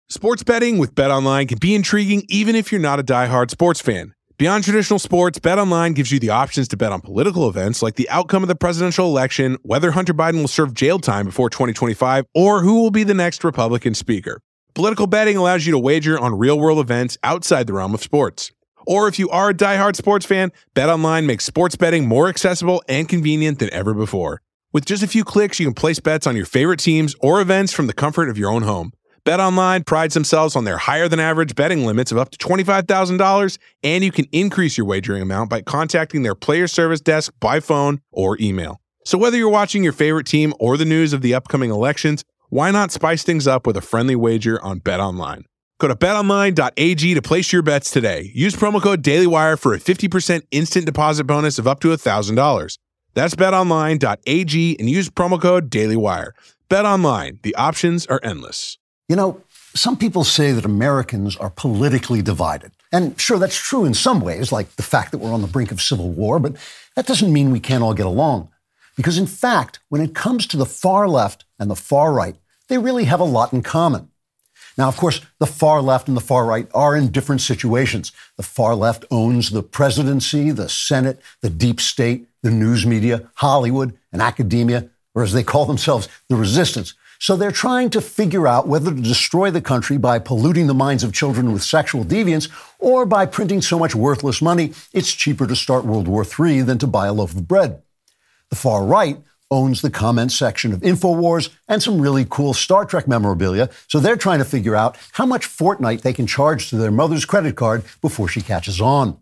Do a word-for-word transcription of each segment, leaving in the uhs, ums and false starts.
Sports betting with BetOnline can be intriguing even if you're not a diehard sports fan. Beyond traditional sports, BetOnline gives you the options to bet on political events like the outcome of the presidential election, whether Hunter Biden will serve jail time before twenty twenty-five, or who will be the next Republican speaker. Political betting allows you to wager on real-world events outside the realm of sports. Or if you are a diehard sports fan, BetOnline makes sports betting more accessible and convenient than ever before. With just a few clicks, you can place bets on your favorite teams or events from the comfort of your own home. BetOnline prides themselves on their higher-than-average betting limits of up to twenty-five thousand dollars, and you can increase your wagering amount by contacting their player service desk by phone or email. So whether you're watching your favorite team or the news of the upcoming elections, why not spice things up with a friendly wager on BetOnline? Go to bet online dot a g to place your bets today. Use promo code DailyWire for a fifty percent instant deposit bonus of up to one thousand dollars. That's bet online dot a g and use promo code DailyWire. BetOnline, the options are endless. You know, some people say that Americans are politically divided. And sure, that's true in some ways, like the fact that we're on the brink of civil war, but that doesn't mean we can't all get along. Because in fact, when it comes to the far left and the far right, they really have a lot in common. Now, of course, the far left and the far right are in different situations. The far left owns the presidency, the Senate, the deep state, the news media, Hollywood, and academia, or as they call themselves, the resistance. So they're trying to figure out whether to destroy the country by polluting the minds of children with sexual deviance or by printing so much worthless money, it's cheaper to start World War Three than to buy a loaf of bread. The far right owns the comment section of InfoWars and some really cool Star Trek memorabilia, so they're trying to figure out how much Fortnite they can charge to their mother's credit card before she catches on.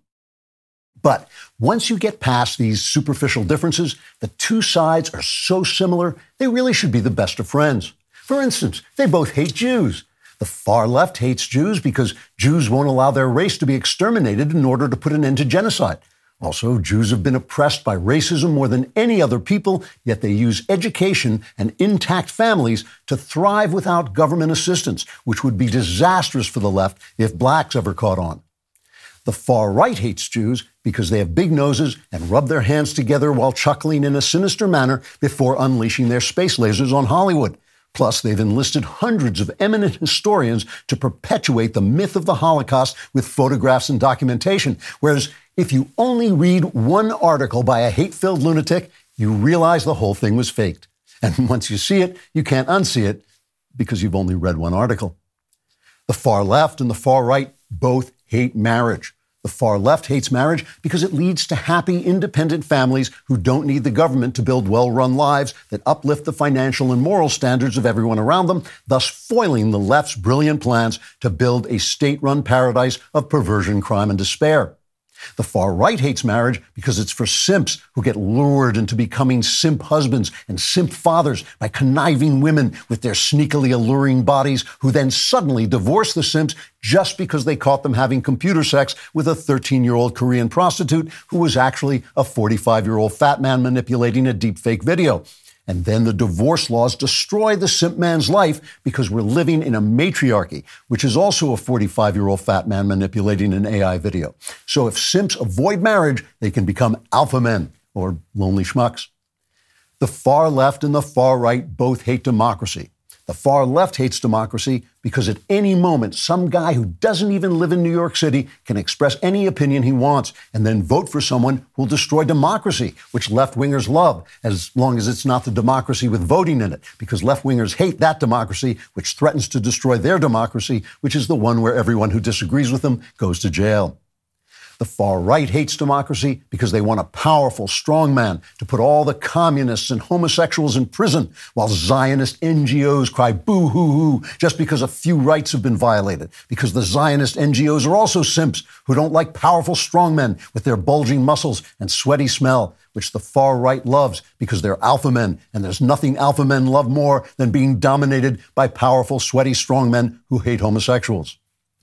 But once you get past these superficial differences, the two sides are so similar, they really should be the best of friends. For instance, they both hate Jews. The far left hates Jews because Jews won't allow their race to be exterminated in order to put an end to genocide. Also, Jews have been oppressed by racism more than any other people, yet they use education and intact families to thrive without government assistance, which would be disastrous for the left if blacks ever caught on. The far right hates Jews because they have big noses and rub their hands together while chuckling in a sinister manner before unleashing their space lasers on Hollywood. Plus, they've enlisted hundreds of eminent historians to perpetuate the myth of the Holocaust with photographs and documentation. Whereas if you only read one article by a hate-filled lunatic, you realize the whole thing was faked. And once you see it, you can't unsee it because you've only read one article. The far left and the far right both hate marriage. The far left hates marriage because it leads to happy, independent families who don't need the government to build well-run lives that uplift the financial and moral standards of everyone around them, thus foiling the left's brilliant plans to build a state-run paradise of perversion, crime, and despair. The far right hates marriage because it's for simps who get lured into becoming simp husbands and simp fathers by conniving women with their sneakily alluring bodies who then suddenly divorce the simps just because they caught them having computer sex with a thirteen-year-old Korean prostitute who was actually a forty-five-year-old fat man manipulating a deepfake video. And then the divorce laws destroy the simp man's life because we're living in a matriarchy, which is also a forty-five-year-old fat man manipulating an A I video. So if simps avoid marriage, they can become alpha men or lonely schmucks. The far left and the far right both hate democracy. The far left hates democracy because at any moment, some guy who doesn't even live in New York City can express any opinion he wants and then vote for someone who will destroy democracy, which left-wingers love, as long as it's not the democracy with voting in it, because left-wingers hate that democracy, which threatens to destroy their democracy, which is the one where everyone who disagrees with them goes to jail. The far right hates democracy because they want a powerful, strong man to put all the communists and homosexuals in prison, while Zionist N G Os cry boo-hoo-hoo just because a few rights have been violated, because the Zionist N G Os are also simps who don't like powerful, strong men with their bulging muscles and sweaty smell, which the far right loves because they're alpha men, and there's nothing alpha men love more than being dominated by powerful, sweaty, strong men who hate homosexuals.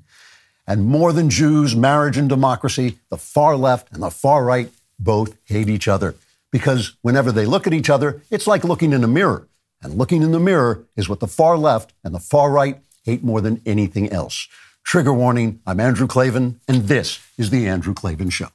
And more than Jews, marriage, and democracy, the far left and the far right both hate each other. Because whenever they look at each other, it's like looking in a mirror. And looking in the mirror is what the far left and the far right hate more than anything else. Trigger warning, I'm Andrew Klavan, and this is The Andrew Klavan Show.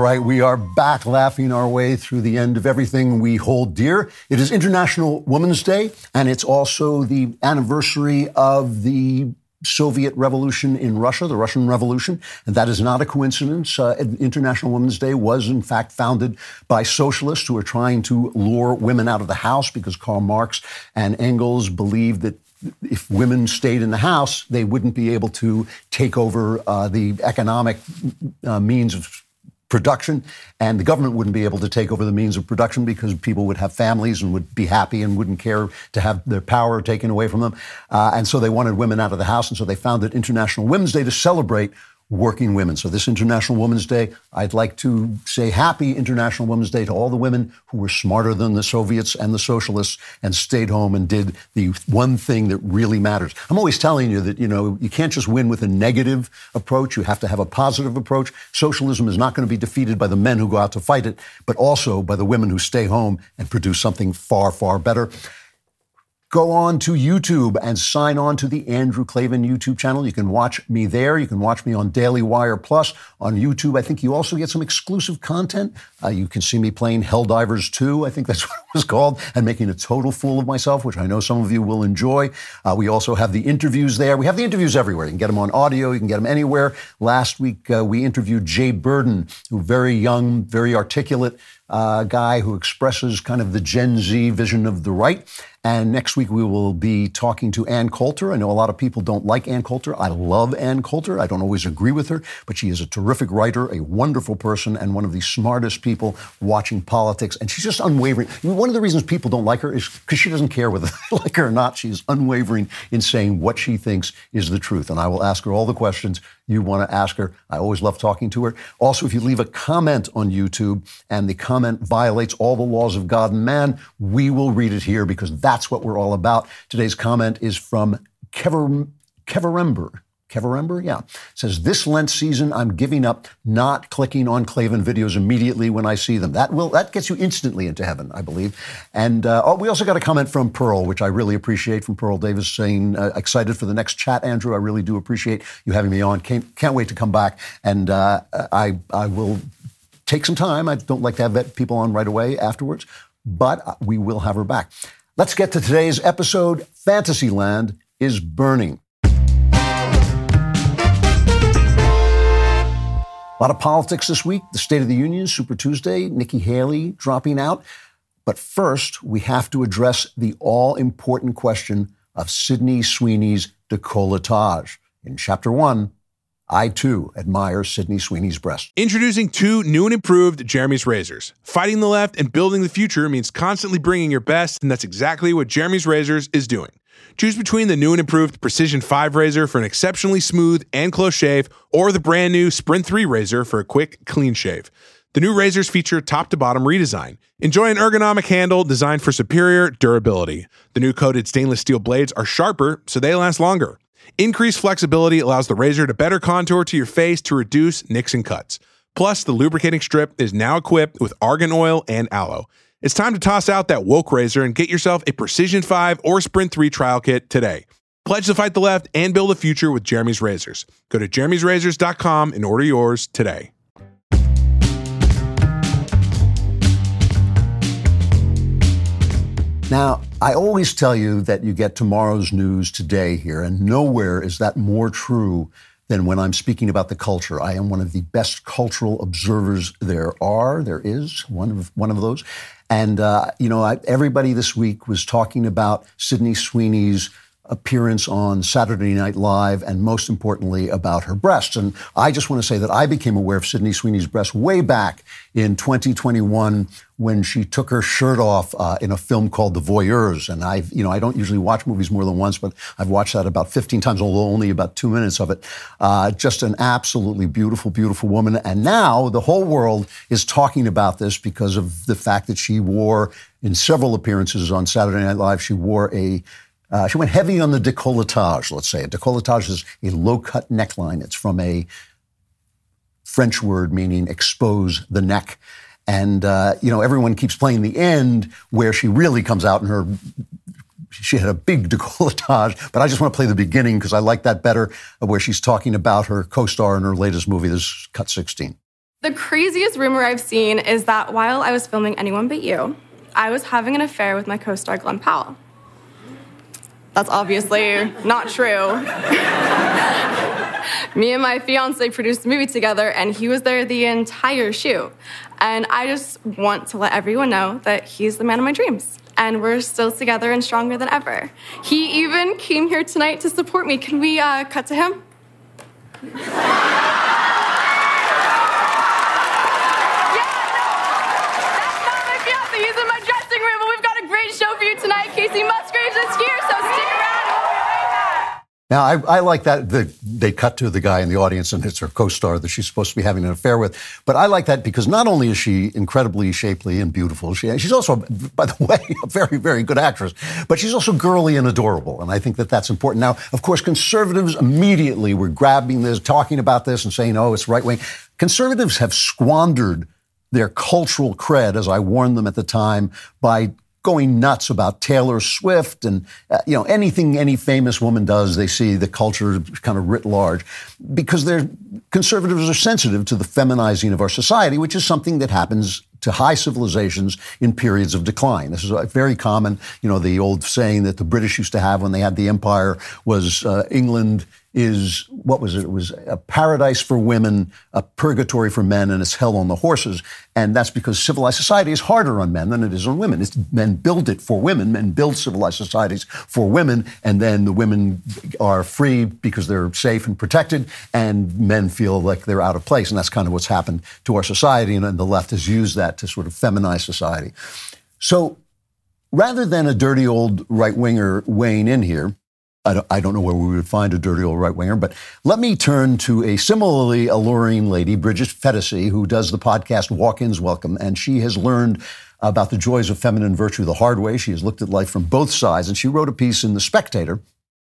right, we are back laughing our way through the end of everything we hold dear. It is International Women's Day, and it's also the anniversary of the Soviet Revolution in Russia, the Russian Revolution, and that is not a coincidence. Uh, International Women's Day was, in fact, founded by socialists who were trying to lure women out of the house because Karl Marx and Engels believed that if women stayed in the house, they wouldn't be able to take over uh, the economic uh, means of production, and the government wouldn't be able to take over the means of production because people would have families and would be happy and wouldn't care to have their power taken away from them. Uh, and so they wanted women out of the house, and so they founded International Women's Day to celebrate working women. So this International Women's Day, I'd like to say happy International Women's Day to all the women who were smarter than the Soviets and the socialists and stayed home and did the one thing that really matters. I'm always telling you that, you know, you can't just win with a negative approach. You have to have a positive approach. Socialism is not going to be defeated by the men who go out to fight it, but also by the women who stay home and produce something far, far better. Go on to YouTube and sign on to the Andrew Klavan YouTube channel. You can watch me there. You can watch me on Daily Wire Plus. On YouTube, I think you also get some exclusive content. Uh, you can see me playing Helldivers two, I think that's what it was called, and making a total fool of myself, which I know some of you will enjoy. Uh, we also have the interviews there. We have the interviews everywhere. You can get them on audio. You can get them anywhere. Last week, uh, we interviewed Jay Burden, who very young, very articulate uh, guy who expresses kind of the Gen Z vision of the right. And next week, we will be talking to Ann Coulter. I know a lot of people don't like Ann Coulter. I love Ann Coulter. I don't always agree with her, but she is a terrific writer, a wonderful person, and one of the smartest people watching politics. And she's just unwavering. I mean, one of the reasons people don't like her is because she doesn't care whether they like her or not. She's unwavering in saying what she thinks is the truth. And I will ask her all the questions you want to ask her. I always love talking to her. Also, if you leave a comment on YouTube and the comment violates all the laws of God and man, we will read it here because that's what we're all about. Today's comment is from Kever, Keverember. Keverember, yeah. It says, this Lent season, I'm giving up not clicking on Klavan videos immediately when I see them. That will that gets you instantly into heaven, I believe. And uh, oh, we also got a comment from Pearl, which I really appreciate, from Pearl Davis saying, uh, excited for the next chat, Andrew. I really do appreciate you having me on. Can't, can't wait to come back. And uh, I, I will take some time. I don't like to have people on right away afterwards, but we will have her back. Let's get to today's episode. Fantasyland is burning. A lot of politics this week. The State of the Union, Super Tuesday, Nikki Haley dropping out. But first, we have to address the all-important question of Sydney Sweeney's décolletage. In Chapter one, I, too, admire Sydney Sweeney's breasts. Introducing two new and improved Jeremy's Razors. Fighting the left and building the future means constantly bringing your best, and that's exactly what Jeremy's Razors is doing. Choose between the new and improved Precision five razor for an exceptionally smooth and close shave, or the brand new Sprint three razor for a quick, clean shave. The new razors feature top-to-bottom redesign. Enjoy an ergonomic handle designed for superior durability. The new coated stainless steel blades are sharper, so they last longer. Increased flexibility allows the razor to better contour to your face to reduce nicks and cuts. Plus, the lubricating strip is now equipped with argan oil and aloe. It's time to toss out that woke razor and get yourself a Precision five or Sprint three trial kit today. Pledge to fight the left and build a future with Jeremy's Razors. Go to jeremy's razors dot com and order yours today. Now, I always tell you that you get tomorrow's news today here, and nowhere is that more true than when I'm speaking about the culture. I am one of the best cultural observers there are. There is one of one of those. And, uh, you know, I, everybody this week was talking about Sydney Sweeney's appearance on Saturday Night Live, and most importantly, about her breasts. And I just want to say that I became aware of Sydney Sweeney's breasts way back in twenty twenty-one when she took her shirt off uh, in a film called The Voyeurs. And I, you know, I don't usually watch movies more than once, but I've watched that about fifteen times, although only about two minutes of it. Uh, just an absolutely beautiful, beautiful woman. And now the whole world is talking about this because of the fact that she wore, in several appearances on Saturday Night Live, she wore a Uh, she went heavy on the décolletage, let's say. A décolletage is a low-cut neckline. It's from a French word meaning expose the neck. And, uh, you know, everyone keeps playing the end where she really comes out in her, she had a big décolletage, but I just want to play the beginning because I like that better, where she's talking about her co-star in her latest movie, this is cut sixteen. The craziest rumor I've seen is that while I was filming Anyone But You, I was having an affair with my co-star Glenn Powell. That's obviously not true. Me and my fiance produced the movie together, and he was there the entire shoot. And I just want to let everyone know that he's the man of my dreams. And we're still together and stronger than ever. He even came here tonight to support me. Can we uh, cut to him? He's in my dressing room, but we've got a great show for you tonight. Casey Musgraves is here, so stick around and we'll be right back. Now, I, I like that the, they cut to the guy in the audience and it's her co-star that she's supposed to be having an affair with. But I like that because not only is she incredibly shapely and beautiful, she, she's also, by the way, a very, very good actress, but she's also girly and adorable. And I think that that's important. Now, of course, conservatives immediately were grabbing this, talking about this and saying, oh, it's right wing. Conservatives have squandered their cultural cred, as I warned them at the time, by going nuts about Taylor Swift and, uh, you know, anything any famous woman does, they see the culture kind of writ large, because they're, conservatives are sensitive to the feminizing of our society, which is something that happens to high civilizations in periods of decline. This is very common. You know, the old saying that the British used to have when they had the empire was uh, England is, what was it? It was a paradise for women, a purgatory for men, and it's hell on the horses. And that's because civilized society is harder on men than it is on women. It's, men build it for women. Men build civilized societies for women, and then the women are free because they're safe and protected, and men feel like they're out of place. And that's kind of what's happened to our society, and the left has used that to sort of feminize society. So rather than a dirty old right-winger weighing in here, I don't, I don't know where we would find a dirty old right-winger, but let me turn to a similarly alluring lady, Bridget Phetasy, who does the podcast Walk-Ins Welcome, and she has learned about the joys of feminine virtue the hard way. She has looked at life from both sides, and she wrote a piece in The Spectator.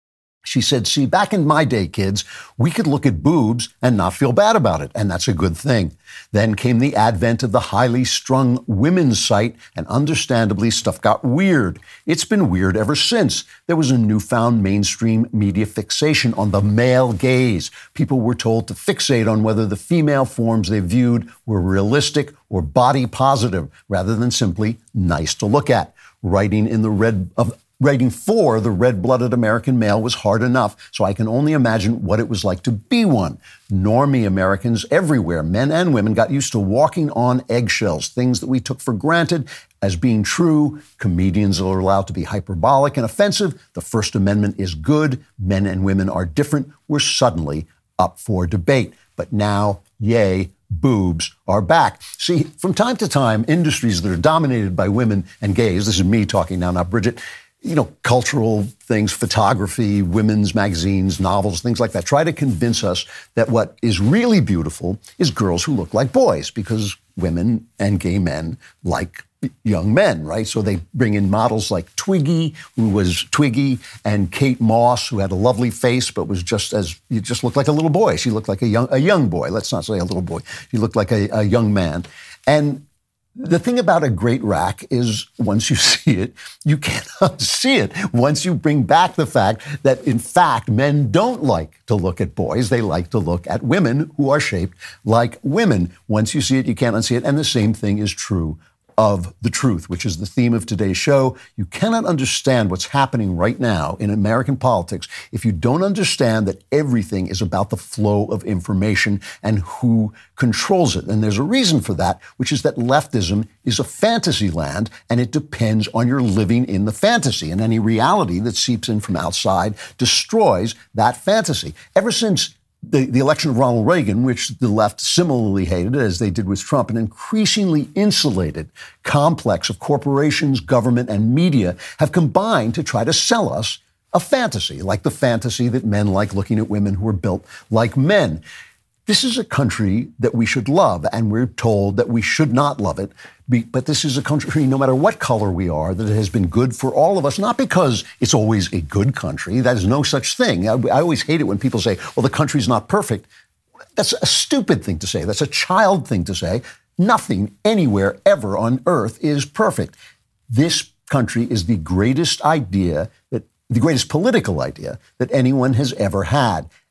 She said, see, back in my day, kids, we could look at boobs and not feel bad about it, and that's a good thing. Then came the advent of the highly strung women's site, and understandably, stuff got weird. It's been weird ever since. There was a newfound mainstream media fixation on the male gaze. People were told to fixate on whether the female forms they viewed were realistic or body positive, rather than simply nice to look at. Writing in the red of Writing for the red-blooded American male was hard enough, so I can only imagine what it was like to be one. Normie Americans everywhere, men and women, got used to walking on eggshells, things that we took for granted as being true. Comedians are allowed to be hyperbolic and offensive. The First Amendment is good. Men and women are different. We're suddenly up for debate. But now, yay, boobs are back. See, from time to time, industries that are dominated by women and gays, this is me talking now, not Bridget, you know, cultural things, photography, women's magazines, novels, things like that, try to convince us that what is really beautiful is girls who look like boys, because women and gay men like young men, right? So they bring in models like Twiggy, who was Twiggy, and Kate Moss, who had a lovely face, but was just as, you just looked like a little boy. She looked like a young, a young boy. Let's not say a little boy. She looked like a, a young man. And the thing about a great rack is once you see it, you can't unsee it. Once you bring back the fact that, in fact, men don't like to look at boys. They like to look at women who are shaped like women. Once you see it, you can't unsee it. And the same thing is true of the truth, which is the theme of today's show. You cannot understand what's happening right now in American politics if you don't understand that everything is about the flow of information and who controls it. And there's a reason for that, which is that leftism is a fantasy land, and it depends on your living in the fantasy. And any reality that seeps in from outside destroys that fantasy. Ever since The, the election of Ronald Reagan, which the left similarly hated, as they did with Trump, an increasingly insulated complex of corporations, government, and media have combined to try to sell us a fantasy, like the fantasy that men like looking at women who are built like men. This is a country that we should love, and we're told that we should not love it. But this is a country, no matter what color we are, that has been good for all of us, not because it's always a good country. That is no such thing. I, I always hate it when people say, well, the country's not perfect. That's a stupid thing to say. That's a child thing to say. Nothing anywhere ever on earth is perfect. This country is the greatest idea, that the greatest political idea that anyone has ever had.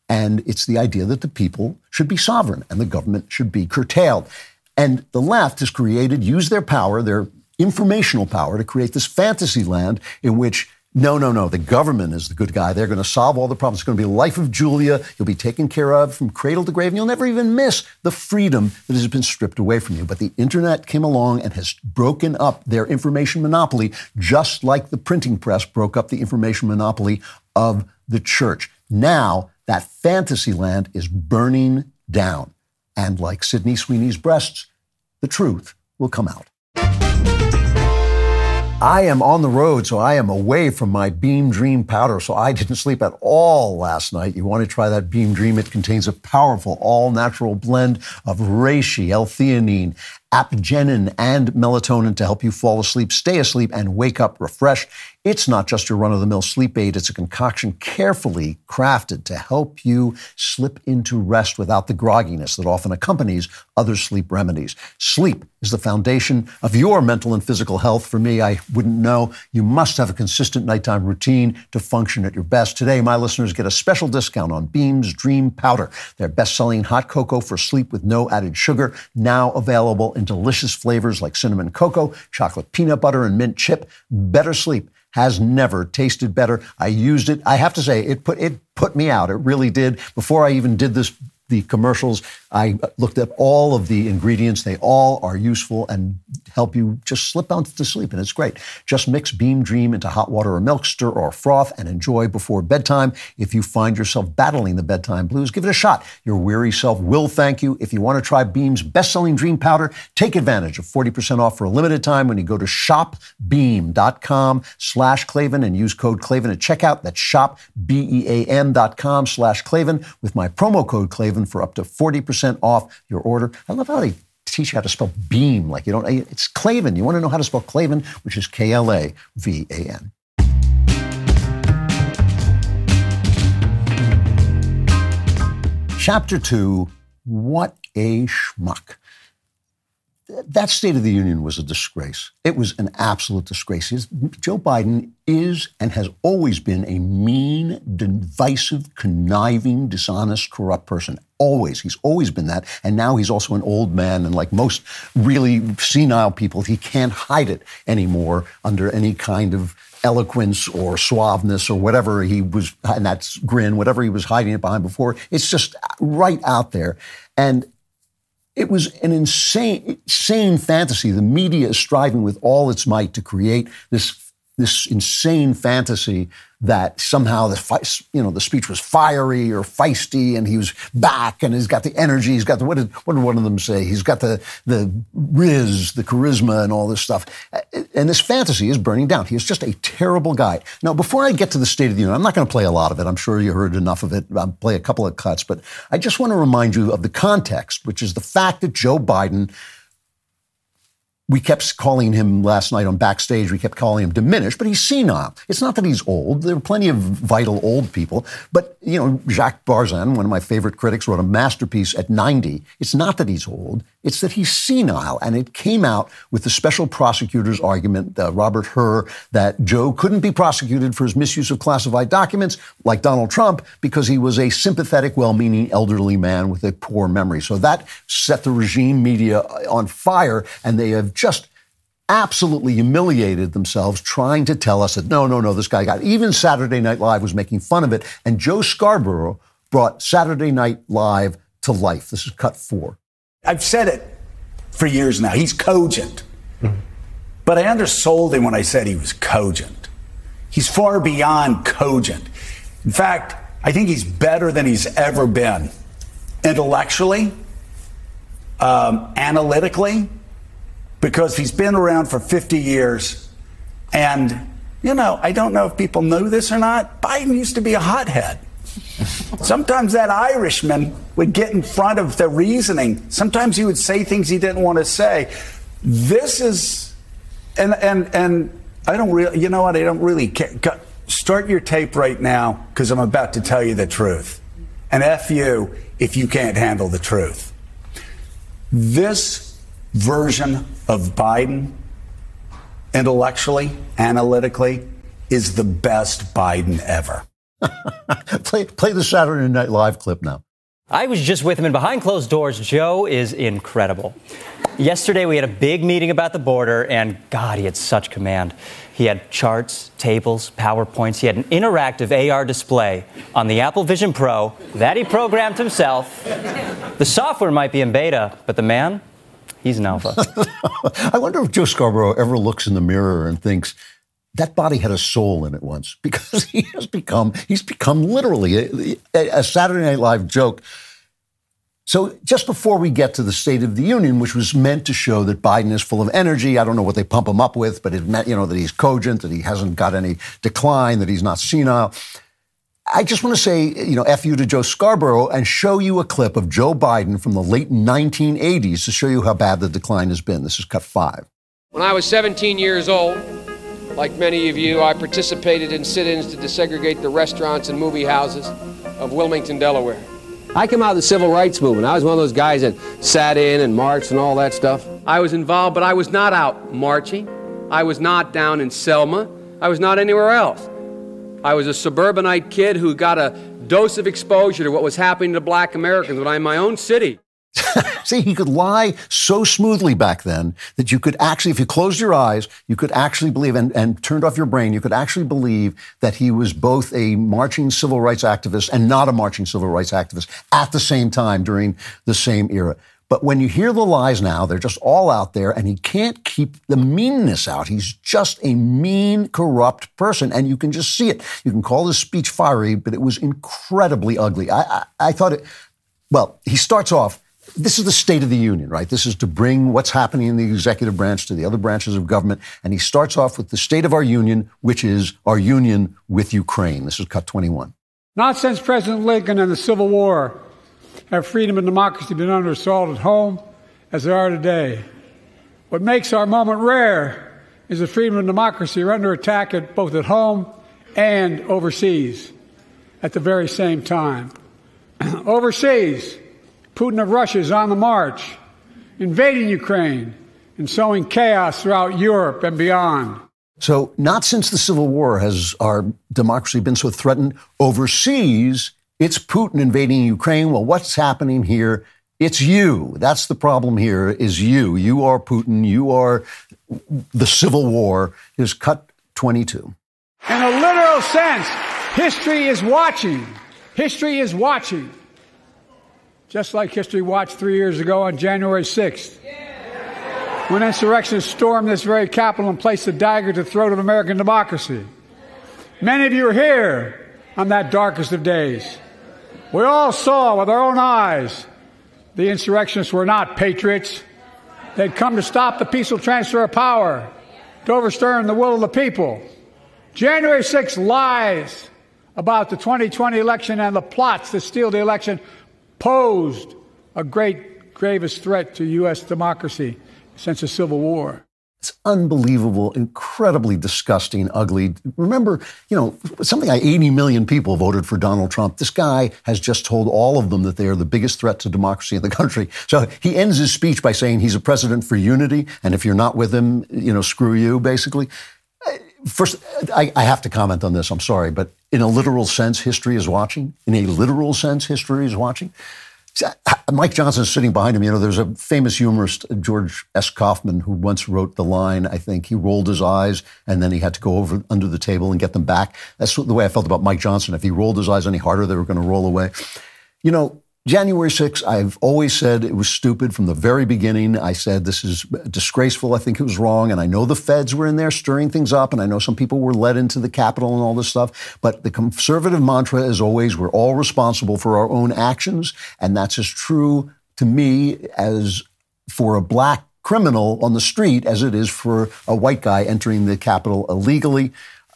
And it's the idea that the people should be sovereign and the government should be curtailed. And the left has created, used their power, their informational power, to create this fantasy land in which, no, no, no, the government is the good guy. They're going to solve all the problems. It's going to be a life of Julia. You'll be taken care of from cradle to grave, and you'll never even miss the freedom that has been stripped away from you. But the internet came along and has broken up their information monopoly, just like the printing press broke up the information monopoly of the church. Now, that fantasy land is burning down. And like Sydney Sweeney's breasts, the truth will come out. I am on the road, so I am away from my Beam Dream powder, so I didn't sleep at all last night. You want to try that Beam Dream? It contains a powerful, all-natural blend of reishi, L-theanine, apigenin, and melatonin to help you fall asleep, stay asleep, and wake up refreshed. It's not just your run-of-the-mill sleep aid. It's a concoction carefully crafted to help you slip into rest without the grogginess that often accompanies other sleep remedies. Sleep is the foundation of your mental and physical health. For me, I wouldn't know. You must have a consistent nighttime routine to function at your best. Today, my listeners get a special discount on Beam's Dream Powder, their best-selling hot cocoa for sleep with no added sugar, now available in delicious flavors like cinnamon cocoa, chocolate peanut butter, and mint chip. Better sleep has never tasted better. I used it. I have to say, it put it put me out. It really did. Before I even did this, the commercials, I looked at all of the ingredients. They all are useful and help you just slip on to sleep, and it's great. Just mix Beam Dream into hot water or milk, stir or froth, and enjoy before bedtime. If you find yourself battling the bedtime blues, give it a shot. Your weary self will thank you. If you want to try Beam's best-selling Dream Powder, take advantage of forty percent off for a limited time when you go to shopbeam.com slash Klavan and use code Klavan at checkout. That's shop, B E A M dot com slash Klavan with my promo code Klavan for up to forty percent off your order. I love how they teach you how to spell beam. Like you don't, it's Klavan. You want to know how to spell Klavan, which is K L A V A N. Chapter two, what a schmuck. That State of the Union was a disgrace. It was an absolute disgrace. Joe Biden is and has always been a mean, divisive, conniving, dishonest, corrupt person. Always. He's always been that. And now he's also an old man. And like most really senile people, he can't hide it anymore under any kind of eloquence or suaveness or whatever he was, and that's grin, whatever he was hiding it behind before. It's just right out there. And it was an insane, insane fantasy. The media is striving with all its might to create this this insane fantasy that somehow the you know the speech was fiery or feisty, and he was back, and he's got the energy. He's got the what did what did one of them say? He's got the the riz, the charisma, and all this stuff. And this fantasy is burning down. He is just a terrible guy. Now, before I get to the State of the Union, I'm not going to play a lot of it. I'm sure you heard enough of it. I'll play a couple of cuts, but I just want to remind you of the context, which is the fact that Joe Biden. We kept calling him last night on Backstage, we kept calling him diminished, but he's senile. It's not that he's old. There are plenty of vital old people. But, you know, Jacques Barzin, one of my favorite critics, wrote a masterpiece at ninety. It's not that he's old. It's that he's senile. And it came out with the special prosecutor's argument, uh, Robert Hur, that Joe couldn't be prosecuted for his misuse of classified documents like Donald Trump because he was a sympathetic, well-meaning elderly man with a poor memory. So that set the regime media on fire, and they have just absolutely humiliated themselves trying to tell us that, no, no, no, this guy got, even Saturday Night Live was making fun of it. And Joe Scarborough brought Saturday Night Live to life. This is cut four. I've said it for years now. He's cogent. Mm-hmm. But I undersold him when I said he was cogent. He's far beyond cogent. In fact, I think he's better than he's ever been. Intellectually, um, analytically, because he's been around for fifty years. And, you know, I don't know if people know this or not. Biden used to be a hothead. Sometimes that Irishman would get in front of the reasoning. Sometimes he would say things he didn't want to say. This is, and and and I don't really, you know what, I don't really care. Start your tape right now, because I'm about to tell you the truth. And F you if you can't handle the truth. This version of Biden, intellectually, analytically, is the best Biden ever. play, play the Saturday Night Live clip now. I was just with him, and behind closed doors, Joe is incredible. Yesterday, we had a big meeting about the border, and God, he had such command. He had charts, tables, PowerPoints. He had an interactive A R display on the Apple Vision Pro that he programmed himself. The software might be in beta, but the man, he's an alpha. I wonder if Joe Scarborough ever looks in the mirror and thinks, that body had a soul in it once, because he has become, he's become literally a, a Saturday Night Live joke. So just before we get to the State of the Union, which was meant to show that Biden is full of energy, I don't know what they pump him up with, but it meant, you know, that he's cogent, that he hasn't got any decline, that he's not senile. I just want to say, you know, F you to Joe Scarborough and show you a clip of Joe Biden from the late nineteen eighties to show you how bad the decline has been. This is cut five. When I was seventeen years old, like many of you, I participated in sit-ins to desegregate the restaurants and movie houses of Wilmington, Delaware. I came out of the civil rights movement. I was one of those guys that sat in and marched and all that stuff. I was involved, but I was not out marching. I was not down in Selma. I was not anywhere else. I was a suburbanite kid who got a dose of exposure to what was happening to black Americans when I'm in my own city. See, he could lie so smoothly back then that you could actually, if you closed your eyes, you could actually believe and, and turned off your brain, you could actually believe that he was both a marching civil rights activist and not a marching civil rights activist at the same time during the same era. But when you hear the lies now, they're just all out there, and he can't keep the meanness out. He's just a mean, corrupt person, and you can just see it. You can call his speech fiery, but it was incredibly ugly. I, I, I thought it, well, he starts off, this is the State of the Union, right? This is to bring what's happening in the executive branch to the other branches of government. And he starts off with the state of our union, which is our union with Ukraine. This is cut twenty-one. Not since President Lincoln and the Civil War have freedom and democracy been under assault at home as they are today. What makes our moment rare is that freedom and democracy are under attack at both at home and overseas at the very same time. Overseas, Putin of Russia is on the march, invading Ukraine and sowing chaos throughout Europe and beyond. So not since the Civil War has our democracy been so threatened. Overseas, it's Putin invading Ukraine. Well, what's happening here? It's you. That's the problem here, is you. You are Putin. You are the Civil War. Is cut twenty-two. In a literal sense, history is watching. History is watching. Just like history watched three years ago on January sixth, when insurrectionists stormed this very Capitol and placed a dagger to the throat of American democracy. Many of you were here on that darkest of days. We all saw with our own eyes the insurrectionists were not patriots. They'd come to stop the peaceful transfer of power, to overturn the will of the people. January sixth lies about the twenty twenty election and the plots to steal the election posed a great, gravest threat to U S democracy since the Civil War. It's unbelievable, incredibly disgusting, ugly. Remember, you know, something like eighty million people voted for Donald Trump. This guy has just told all of them that they are the biggest threat to democracy in the country. So he ends his speech by saying he's a president for unity, and if you're not with him, you know, screw you, basically. First, I, I have to comment on this. I'm sorry, but in a literal sense, history is watching. In a literal sense, history is watching. Mike Johnson is sitting behind him. You know, there's a famous humorist, George S. Kaufman, who once wrote the line, I think, he rolled his eyes and then he had to go over under the table and get them back. That's the way I felt about Mike Johnson. If he rolled his eyes any harder, they were going to roll away. You know, January sixth, I've always said it was stupid from the very beginning. I said this is disgraceful. I think it was wrong. And I know the feds were in there stirring things up. And I know some people were led into the Capitol and all this stuff. But the conservative mantra is always, we're all responsible for our own actions. And that's as true to me as for a black criminal on the street as it is for a white guy entering the Capitol illegally.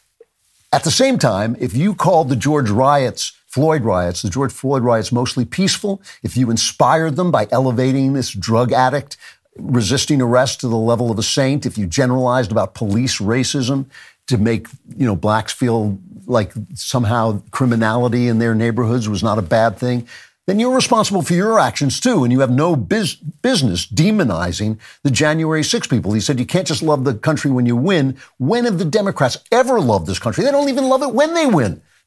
At the same time, if you called the George riots Floyd riots, the George Floyd riots, mostly peaceful, if you inspired them by elevating this drug addict resisting arrest to the level of a saint, if you generalized about police racism to make, you know, blacks feel like somehow criminality in their neighborhoods was not a bad thing, then you're responsible for your actions too, and you have no biz- business demonizing the January sixth people. He said you can't just love the country when you win. When have the Democrats ever loved this country? They don't even love it when they win.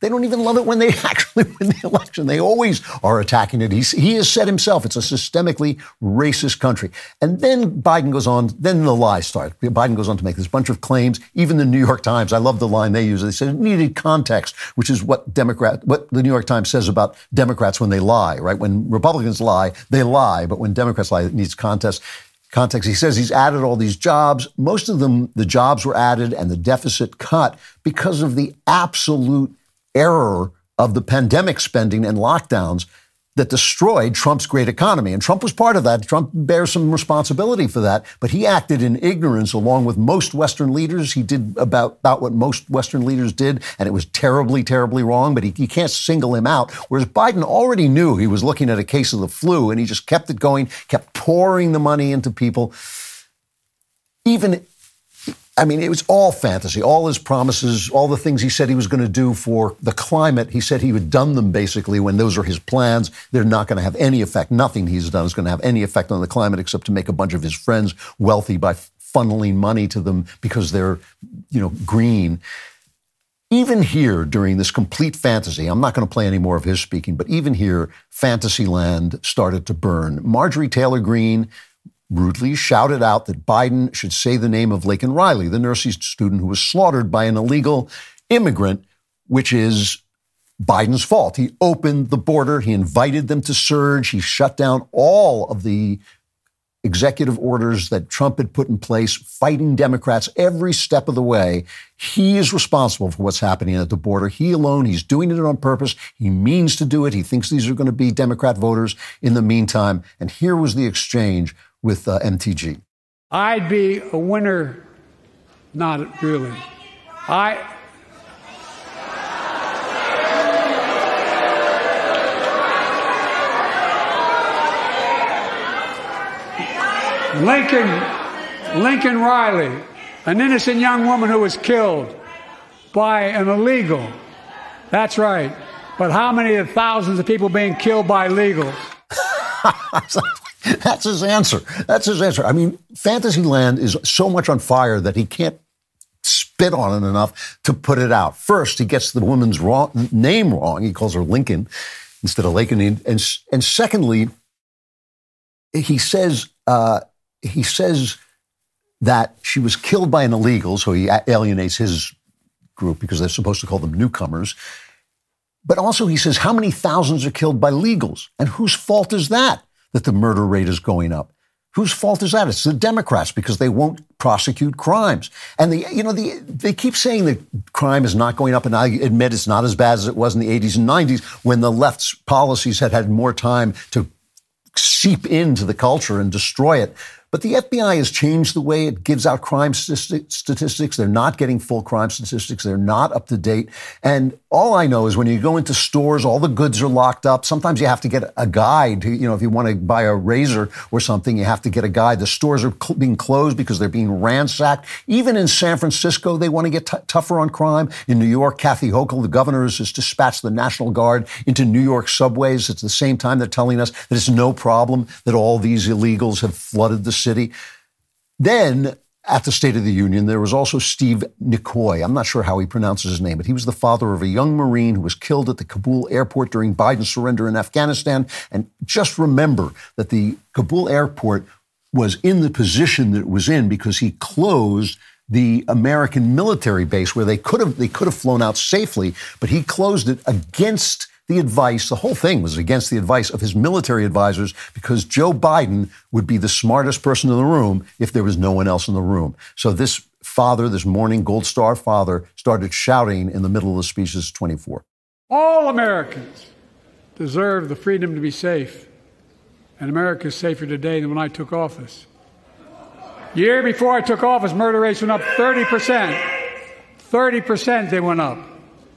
They don't even love it when they actually win the election. They always are attacking it. He's, he has said himself, it's a systemically racist country. And then Biden goes on, then the lies start. Biden goes on to make this bunch of claims. Even the New York Times, I love the line they use. They said it needed context, which is what Democrat, what the New York Times says about Democrats when they lie, right? When Republicans lie, they lie. But when Democrats lie, it needs context. Context. He says he's added all these jobs. Most of them, the jobs were added and the deficit cut because of the absolute error of the pandemic spending and lockdowns that destroyed Trump's great economy. And Trump was part of that. Trump bears some responsibility for that. But he acted in ignorance along with most Western leaders. He did about, about what most Western leaders did, and it was terribly, terribly wrong. But he, you can't single him out. Whereas Biden already knew he was looking at a case of the flu, and he just kept it going, kept pouring the money into people. Even I mean, it was all fantasy, all his promises, all the things he said he was going to do for the climate. He said he had done them basically when those are his plans. They're not going to have any effect. Nothing he's done is going to have any effect on the climate except to make a bunch of his friends wealthy by funneling money to them because they're, you know, green. Even here during this complete fantasy, I'm not going to play any more of his speaking, but even here, Fantasyland started to burn. Marjorie Taylor Greene rudely shouted out that Biden should say the name of Laken Riley, the nursing student who was slaughtered by an illegal immigrant, which is Biden's fault. He opened the border. He invited them to surge. He shut down all of the executive orders that Trump had put in place, fighting Democrats every step of the way. He is responsible for what's happening at the border. He alone, he's doing it on purpose. He means to do it. He thinks these are going to be Democrat voters in the meantime. And here was the exchange with uh, M T G. I'd be a winner. Not really. I... Lincoln, Lincoln Riley, an innocent young woman who was killed by an illegal. That's right. But how many of thousands of people being killed by illegals? That's his answer. That's his answer. I mean, Fantasyland is so much on fire that he can't spit on it enough to put it out. First, he gets the woman's wrong, name wrong. He calls her Lincoln instead of Laken. And, and secondly, he says uh, he says that she was killed by an illegal, so he alienates his group because they're supposed to call them newcomers. But also he says, how many thousands are killed by legals? And whose fault is that, that the murder rate is going up? Whose fault is that? It's the Democrats because they won't prosecute crimes. And the, you know, the, they keep saying that crime is not going up. And I admit it's not as bad as it was in the eighties and nineties when the left's policies had had more time to seep into the culture and destroy it. But the F B I has changed the way it gives out crime statistics. They're not getting full crime statistics. They're not up to date. And all I know is when you go into stores, all the goods are locked up. Sometimes you have to get a guide. To, you know, if you want to buy a razor or something, you have to get a guide. The stores are cl- being closed because they're being ransacked. Even in San Francisco, they want to get t- tougher on crime. In New York, Kathy Hochul, the governor, has just dispatched the National Guard into New York subways. It's the same time they're telling us that it's no problem that all these illegals have flooded the city. Then, at the State of the Union, there was also Steve Nicoy. I'm not sure how he pronounces his name, but he was the father of a young Marine who was killed at the Kabul airport during Biden's surrender in Afghanistan. And just remember that the Kabul airport was in the position that it was in because he closed the American military base where they could have they could have flown out safely, but he closed it against the advice. The whole thing was against the advice of his military advisors because Joe Biden would be the smartest person in the room if there was no one else in the room. So this father, this mourning Gold Star father, started shouting in the middle of the speech. This is twenty-four. All Americans deserve the freedom to be safe. And America is safer today than when I took office. The year before I took office, murder rates went up thirty percent. thirty percent they went up.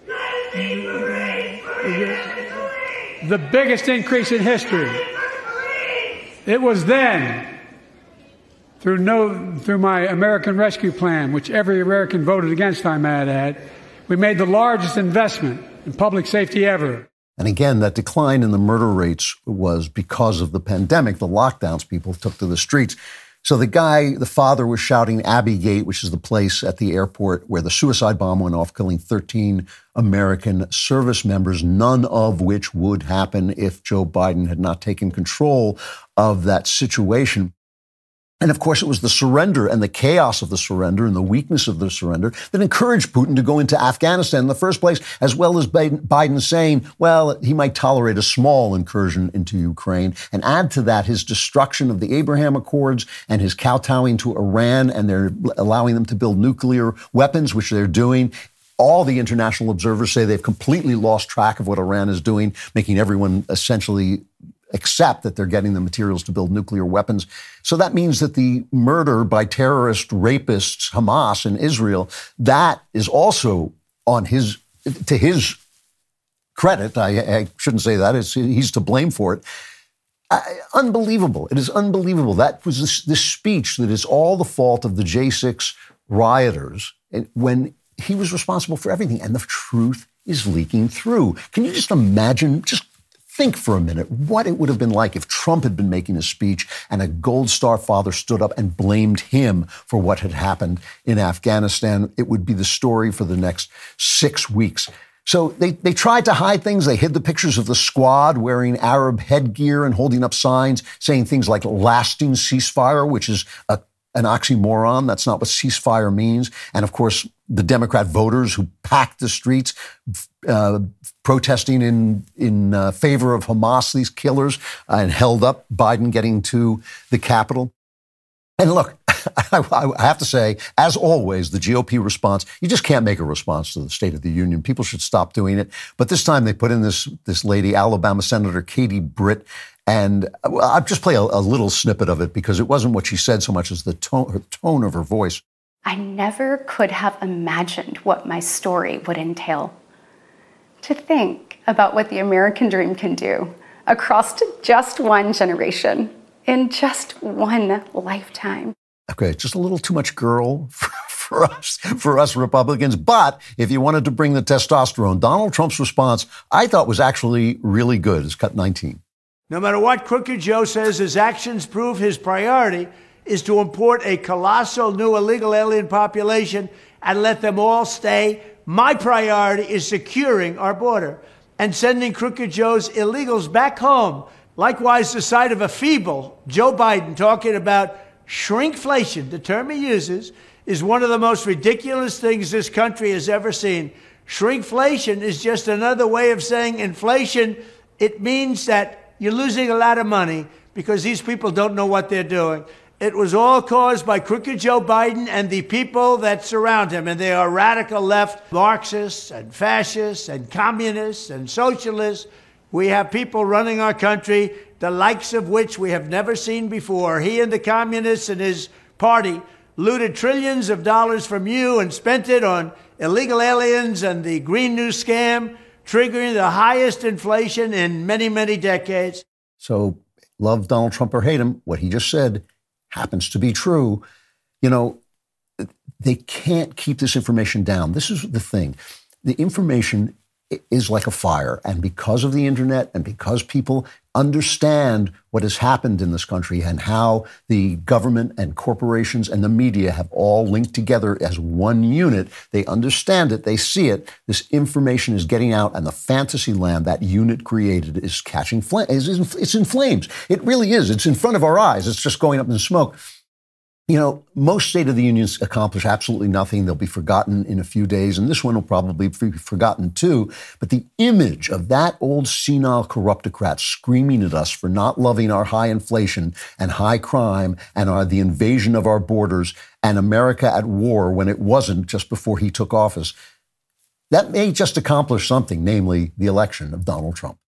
The biggest increase in history. It was then, through no, through my American Rescue Plan, which every American voted against, I might add, we made the largest investment in public safety ever. And again, that decline in the murder rates was because of the pandemic, the lockdowns people took to the streets. So the guy, the father was shouting Abbey Gate, which is the place at the airport where the suicide bomb went off, killing thirteen American service members, none of which would happen if Joe Biden had not taken control of that situation. And of course, it was the surrender and the chaos of the surrender and the weakness of the surrender that encouraged Putin to go into Afghanistan in the first place, as well as Biden saying, well, he might tolerate a small incursion into Ukraine. And add to that his destruction of the Abraham Accords and his kowtowing to Iran, and they're allowing them to build nuclear weapons, which they're doing. All the international observers say they've completely lost track of what Iran is doing, making everyone essentially accept that they're getting the materials to build nuclear weapons. So that means that the murder by terrorist rapists, Hamas in Israel, that is also on his, to his credit. I, I shouldn't say that. It's, he's to blame for it. Uh, unbelievable. It is unbelievable. That was this, this speech that is all the fault of the J six rioters when he was responsible for everything. And the truth is leaking through. Can you just imagine, just think for a minute what it would have been like if Trump had been making a speech and a Gold Star father stood up and blamed him for what had happened in Afghanistan. It would be the story for the next six weeks. So they, they tried to hide things. They hid the pictures of the squad wearing Arab headgear and holding up signs saying things like lasting ceasefire, which is a an oxymoron. That's not what ceasefire means. And of course, the Democrat voters who packed the streets uh, protesting in in uh, favor of Hamas, these killers, uh, and held up Biden getting to the Capitol. And look, I, I have to say, as always, the G O P response, you just can't make a response to the State of the Union. People should stop doing it. But this time they put in this, this lady, Alabama Senator Katie Britt. And I'll just play a, a little snippet of it because it wasn't what she said so much as the tone, her tone of her voice. I never could have imagined what my story would entail. To think about what the American dream can do across just one generation in just one lifetime. Okay, just a little too much girl for, for us, for us Republicans. But if you wanted to bring the testosterone, Donald Trump's response, I thought was actually really good. It's cut nineteen. No matter what Crooked Joe says, his actions prove his priority is to import a colossal new illegal alien population and let them all stay. My priority is securing our border and sending Crooked Joe's illegals back home. Likewise, the sight of a feeble Joe Biden talking about shrinkflation, the term he uses, is one of the most ridiculous things this country has ever seen. Shrinkflation is just another way of saying inflation. It means that you're losing a lot of money because these people don't know what they're doing. It was all caused by Crooked Joe Biden and the people that surround him. And they are radical left Marxists and fascists and communists and socialists. We have people running our country, the likes of which we have never seen before. He and the communists and his party looted trillions of dollars from you and spent it on illegal aliens and the Green New Scam, triggering the highest inflation in many, many decades. So love Donald Trump or hate him, what he just said happens to be true. You know, they can't keep this information down. This is the thing. The information is like a fire. And because of the internet and because people understand what has happened in this country and how the government and corporations and the media have all linked together as one unit, they understand it, they see it. This information is getting out, and the fantasy land that unit created is catching flames. It's in flames. It really is. It's in front of our eyes. It's just going up in smoke. You know, most State of the Unions accomplish absolutely nothing. They'll be forgotten in a few days, and this one will probably be forgotten too. But the image of that old senile corruptocrat screaming at us for not loving our high inflation and high crime and our, the invasion of our borders and America at war when it wasn't just before he took office, that may just accomplish something, namely the election of Donald Trump.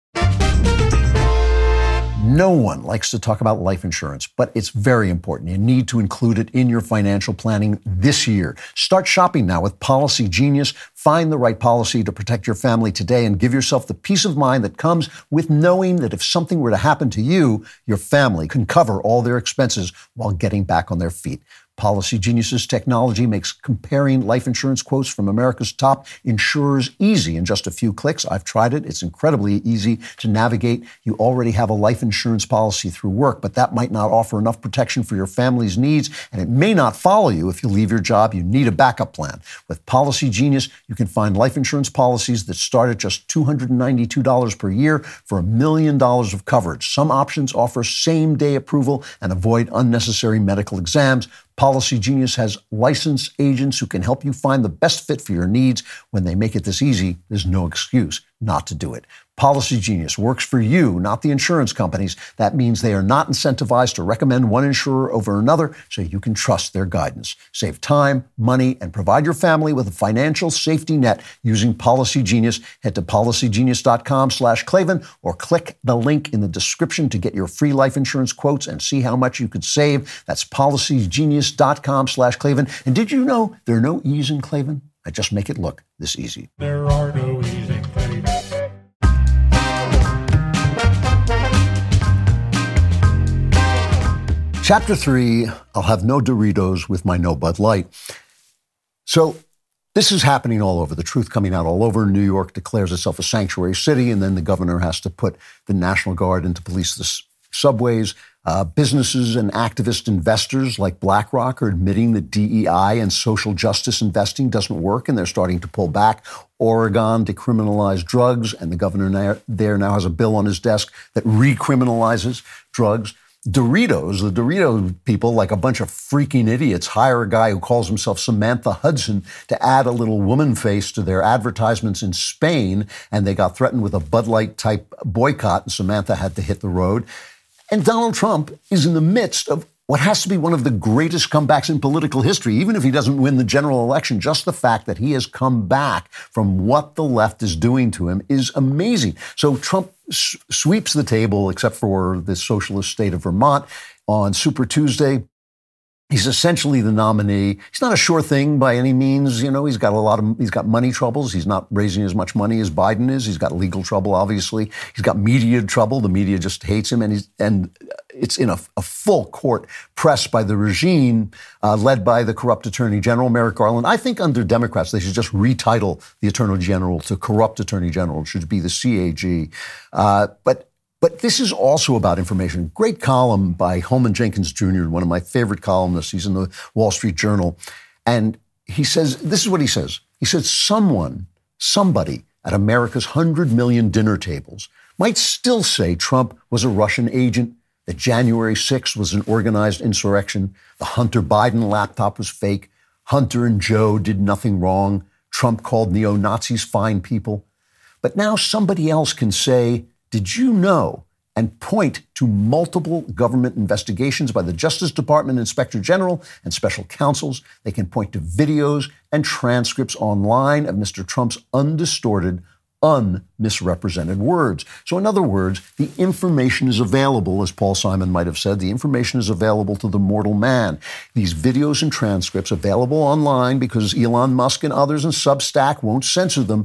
No one likes to talk about life insurance, but it's very important. You need to include it in your financial planning this year. Start shopping now with Policy Genius. Find the right policy to protect your family today and give yourself the peace of mind that comes with knowing that if something were to happen to you, your family can cover all their expenses while getting back on their feet. Policy Genius's technology makes comparing life insurance quotes from America's top insurers easy in just a few clicks. I've tried it. It's incredibly easy to navigate. You already have a life insurance policy through work, but that might not offer enough protection for your family's needs, and it may not follow you if you leave your job. You need a backup plan. With Policy Genius, you can find life insurance policies that start at just two hundred ninety-two dollars per year for a million dollars of coverage. Some options offer same-day approval and avoid unnecessary medical exams. Policy Genius has licensed agents who can help you find the best fit for your needs. When they make it this easy, there's no excuse not to do it. Policy Genius works for you, not the insurance companies. That means they are not incentivized to recommend one insurer over another, so you can trust their guidance. Save time, money, and provide your family with a financial safety net using Policy Genius. Head to policygenius.com slash Klavan or click the link in the description to get your free life insurance quotes and see how much you could save. That's policygenius.com slash Klavan. And did you know there are no E's in Klavan? I just make it look this easy. There are no E's in Klavan. Chapter three, I'll have no Doritos with my no Bud Light. So this is happening all over. The truth coming out all over. New York declares itself a sanctuary city, and then the governor has to put the National Guard in to police the s- subways. Uh, businesses and activist investors like BlackRock are admitting that D E I and social justice investing doesn't work, and they're starting to pull back. Oregon decriminalized drugs, and the governor now, there now has a bill on his desk that recriminalizes drugs. Doritos, the Dorito people, like a bunch of freaking idiots, hire a guy who calls himself Samantha Hudson to add a little woman face to their advertisements in Spain, and they got threatened with a Bud Light-type boycott, and Samantha had to hit the road. And Donald Trump is in the midst of what has to be one of the greatest comebacks in political history, even if he doesn't win the general election. Just the fact that he has come back from what the left is doing to him is amazing. So Trump s- sweeps the table, except for the socialist state of Vermont, on Super Tuesday. He's essentially the nominee. He's not a sure thing by any means. You know, he's got a lot of, he's got money troubles. He's not raising as much money as Biden is. He's got legal trouble, obviously. He's got media trouble. The media just hates him. And he's, and it's in a, a full court press by the regime, uh, led by the corrupt Attorney General, Merrick Garland. I think under Democrats, they should just retitle the Attorney General to corrupt Attorney General. It should be the C A G. Uh, but But this is also about information. Great column by Holman Jenkins Junior, one of my favorite columnists. He's in the Wall Street Journal. And he says, this is what he says. He said, someone, somebody at America's one hundred million dinner tables might still say Trump was a Russian agent, that January sixth was an organized insurrection, the Hunter Biden laptop was fake, Hunter and Joe did nothing wrong, Trump called neo-Nazis fine people. But now somebody else can say, did you know, and point to multiple government investigations by the Justice Department Inspector General and special counsels. They can point to videos and transcripts online of Mister Trump's undistorted, unmisrepresented words. So in other words, the information is available, as Paul Simon might have said, the information is available to the mortal man. These videos and transcripts available online because Elon Musk and others in Substack won't censor them,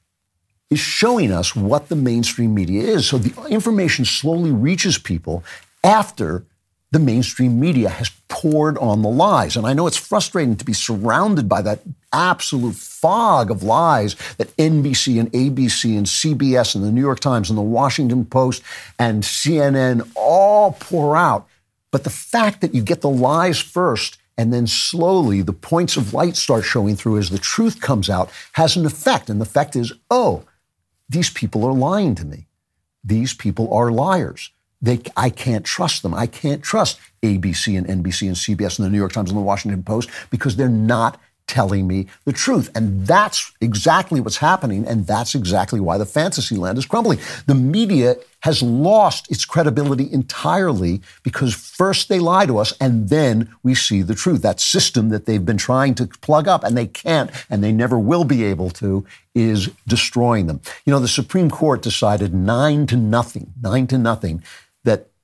is showing us what the mainstream media is. So the information slowly reaches people after the mainstream media has poured on the lies. And I know it's frustrating to be surrounded by that absolute fog of lies that N B C and A B C and C B S and the New York Times and the Washington Post and C N N all pour out. But the fact that you get the lies first and then slowly the points of light start showing through as the truth comes out has an effect. And the effect is, oh, these people are lying to me. These people are liars. They, I can't trust them. I can't trust A B C and N B C and C B S and the New York Times and the Washington Post because they're not telling me the truth. And that's exactly what's happening, and that's exactly why the fantasy land is crumbling. The media has lost its credibility entirely because first they lie to us and then we see the truth. That system that they've been trying to plug up and they can't and they never will be able to is destroying them. You know, the Supreme Court decided nine to nothing, nine to nothing, that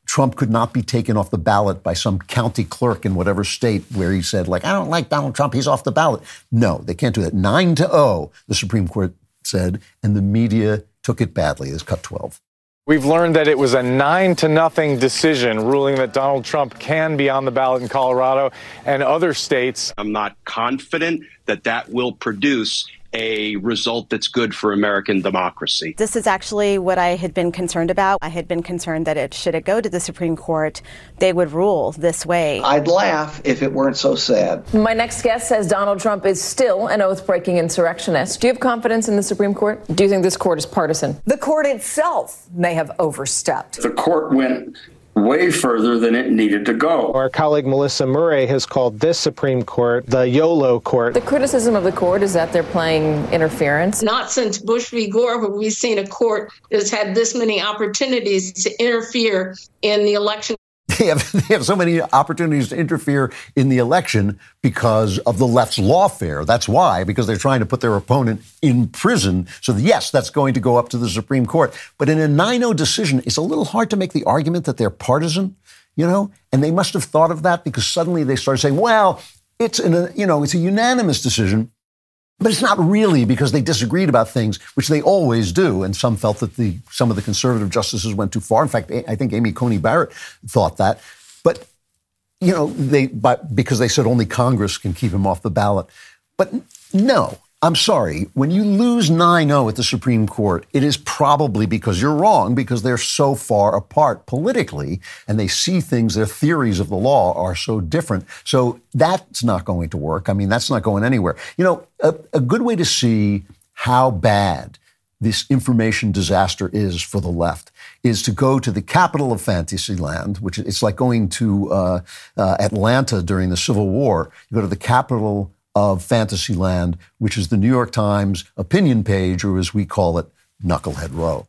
Trump could not be taken off the ballot by some county clerk in whatever state where he said, like, I don't like Donald Trump, he's off the ballot. No, they can't do that. Nine to oh, the Supreme Court said, and the media took it badly. It's cut twelve. We've learned that it was a nine to nothing decision ruling that Donald Trump can be on the ballot in Colorado and other states. I'm not confident that that will produce a result that's good for American democracy. This is actually what I had been concerned about. I had been concerned that it, should it go to the Supreme Court, they would rule this way. I'd laugh if it weren't so sad. My next guest says Donald Trump is still an oath-breaking insurrectionist. Do you have confidence in the Supreme Court? Do you think this court is partisan? The court itself may have overstepped. The court went way further than it needed to go. Our colleague Melissa Murray has called this Supreme Court the YOLO court. The criticism of the court is that they're playing interference. Not since Bush v. Gore have we seen a court that's had this many opportunities to interfere in the election. They have, they have so many opportunities to interfere in the election because of the left's lawfare. That's why, because they're trying to put their opponent in prison. So, yes, that's going to go up to the Supreme Court. But in a nine oh decision, it's a little hard to make the argument that they're partisan, you know, and they must have thought of that because suddenly they started saying, well, it's, in a, you know, it's a unanimous decision. But it's not really because they disagreed about things, which they always do. And some felt that the some of the conservative justices went too far. In fact, I think Amy Coney Barrett thought that. But, you know, they but because they said only Congress can keep him off the ballot. But no, I'm sorry. When you lose nine oh at the Supreme Court, it is probably because you're wrong, because they're so far apart politically and they see things, their theories of the law are so different. So that's not going to work. I mean, that's not going anywhere. You know, a, a good way to see how bad this information disaster is for the left is to go to the capital of Fantasyland, which it's like going to uh, uh, Atlanta during the Civil War. You go to the capital of Fantasyland, which is the New York Times opinion page, or as we call it, Knucklehead Row.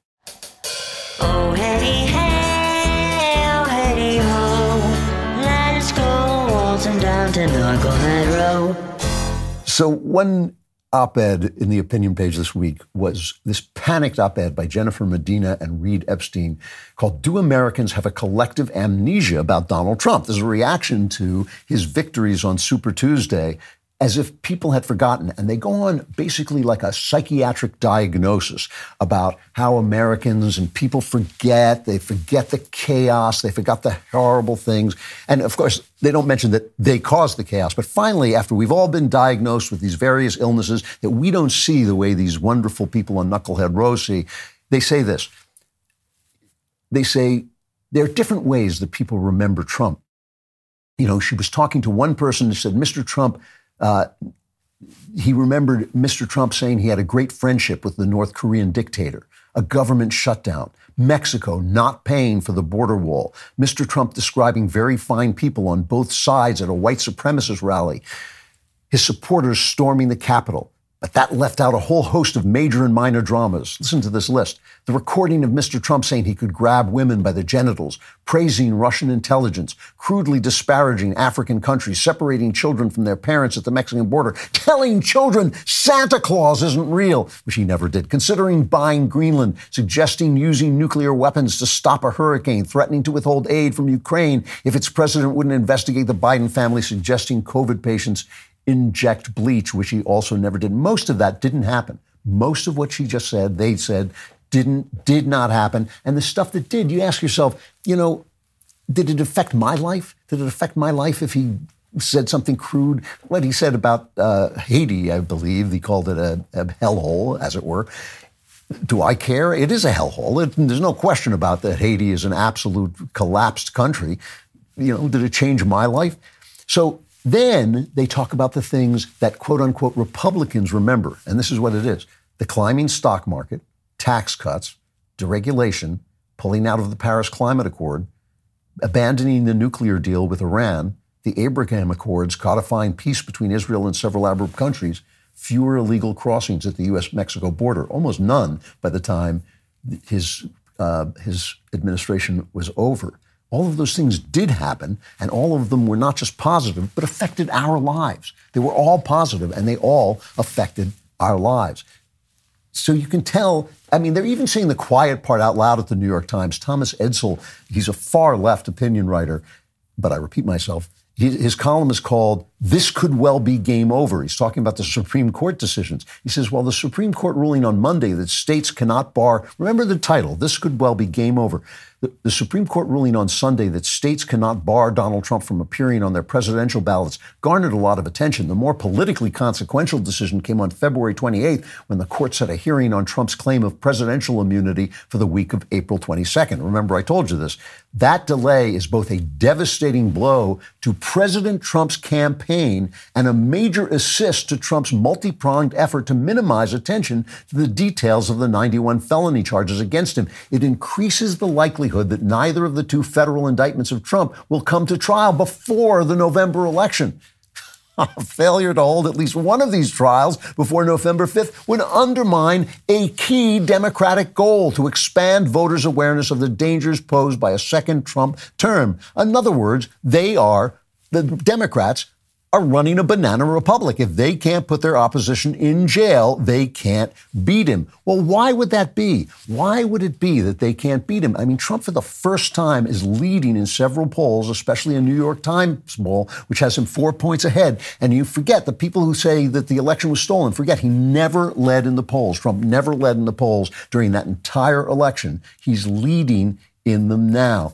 Oh, hey, hey, oh, hey, ho, let us go waltzing down to Knucklehead Row. So one op-ed in the opinion page this week was this panicked op-ed by Jennifer Medina and Reed Epstein called "Do Americans Have a Collective Amnesia About Donald Trump?" This is a reaction to his victories on Super Tuesday, as if people had forgotten. And they go on basically like a psychiatric diagnosis about how Americans and people forget. They forget the chaos. They forgot the horrible things. And of course, they don't mention that they caused the chaos. But finally, after we've all been diagnosed with these various illnesses that we don't see the way these wonderful people on Knucklehead Row see, they say this. They say there are different ways that people remember Trump. You know, she was talking to one person who said, Mister Trump, Uh, he remembered Mister Trump saying he had a great friendship with the North Korean dictator, a government shutdown, Mexico not paying for the border wall, Mister Trump describing very fine people on both sides at a white supremacist rally, his supporters storming the Capitol. But that left out a whole host of major and minor dramas. Listen to this list. The recording of Mister Trump saying he could grab women by the genitals, praising Russian intelligence, crudely disparaging African countries, separating children from their parents at the Mexican border, telling children Santa Claus isn't real, which he never did, considering buying Greenland, suggesting using nuclear weapons to stop a hurricane, threatening to withhold aid from Ukraine if its president wouldn't investigate the Biden family, suggesting COVID patients inject bleach, which he also never did. Most of that didn't happen. Most of what she just said, they said, didn't, did not happen. And the stuff that did, you ask yourself, you know, did it affect my life? Did it affect my life if he said something crude? What he said about uh, Haiti, I believe, he called it a, a hellhole, as it were. Do I care? It is a hellhole. It, there's no question about that. Haiti is an absolute collapsed country. You know, did it change my life? So then they talk about the things that, quote unquote, Republicans remember. And this is what it is. The climbing stock market, tax cuts, deregulation, pulling out of the Paris Climate Accord, abandoning the nuclear deal with Iran, the Abraham Accords codifying peace between Israel and several Arab countries, fewer illegal crossings at the U S Mexico border, almost none by the time his, uh, his administration was over. All of those things did happen, and all of them were not just positive, but affected our lives. They were all positive, and they all affected our lives. So you can tell, I mean, they're even saying the quiet part out loud at the New York Times. Thomas Edsall, he's a far left opinion writer, but I repeat myself, he, his column is called "This Could Well Be Game Over." He's talking about the Supreme Court decisions. He says, well, the Supreme Court ruling on Monday that states cannot bar, remember the title, "This Could Well Be Game Over." The, the Supreme Court ruling on Sunday that states cannot bar Donald Trump from appearing on their presidential ballots garnered a lot of attention. The more politically consequential decision came on February twenty-eighth when the court set a hearing on Trump's claim of presidential immunity for the week of April twenty-second. Remember, I told you this. That delay is both a devastating blow to President Trump's campaign and a major assist to Trump's multi-pronged effort to minimize attention to the details of the ninety-one felony charges against him. It increases the likelihood that neither of the two federal indictments of Trump will come to trial before the November election. A failure to hold at least one of these trials before November fifth would undermine a key Democratic goal to expand voters' awareness of the dangers posed by a second Trump term. In other words, they are, the Democrats, are running a banana republic. If they can't put their opposition in jail, they can't beat him. Well, why would that be? Why would it be that they can't beat him? I mean, Trump for the first time is leading in several polls, especially a New York Times poll, which has him four points ahead. And you forget, the people who say that the election was stolen, forget he never led in the polls. Trump never led in the polls during that entire election. He's leading in them now.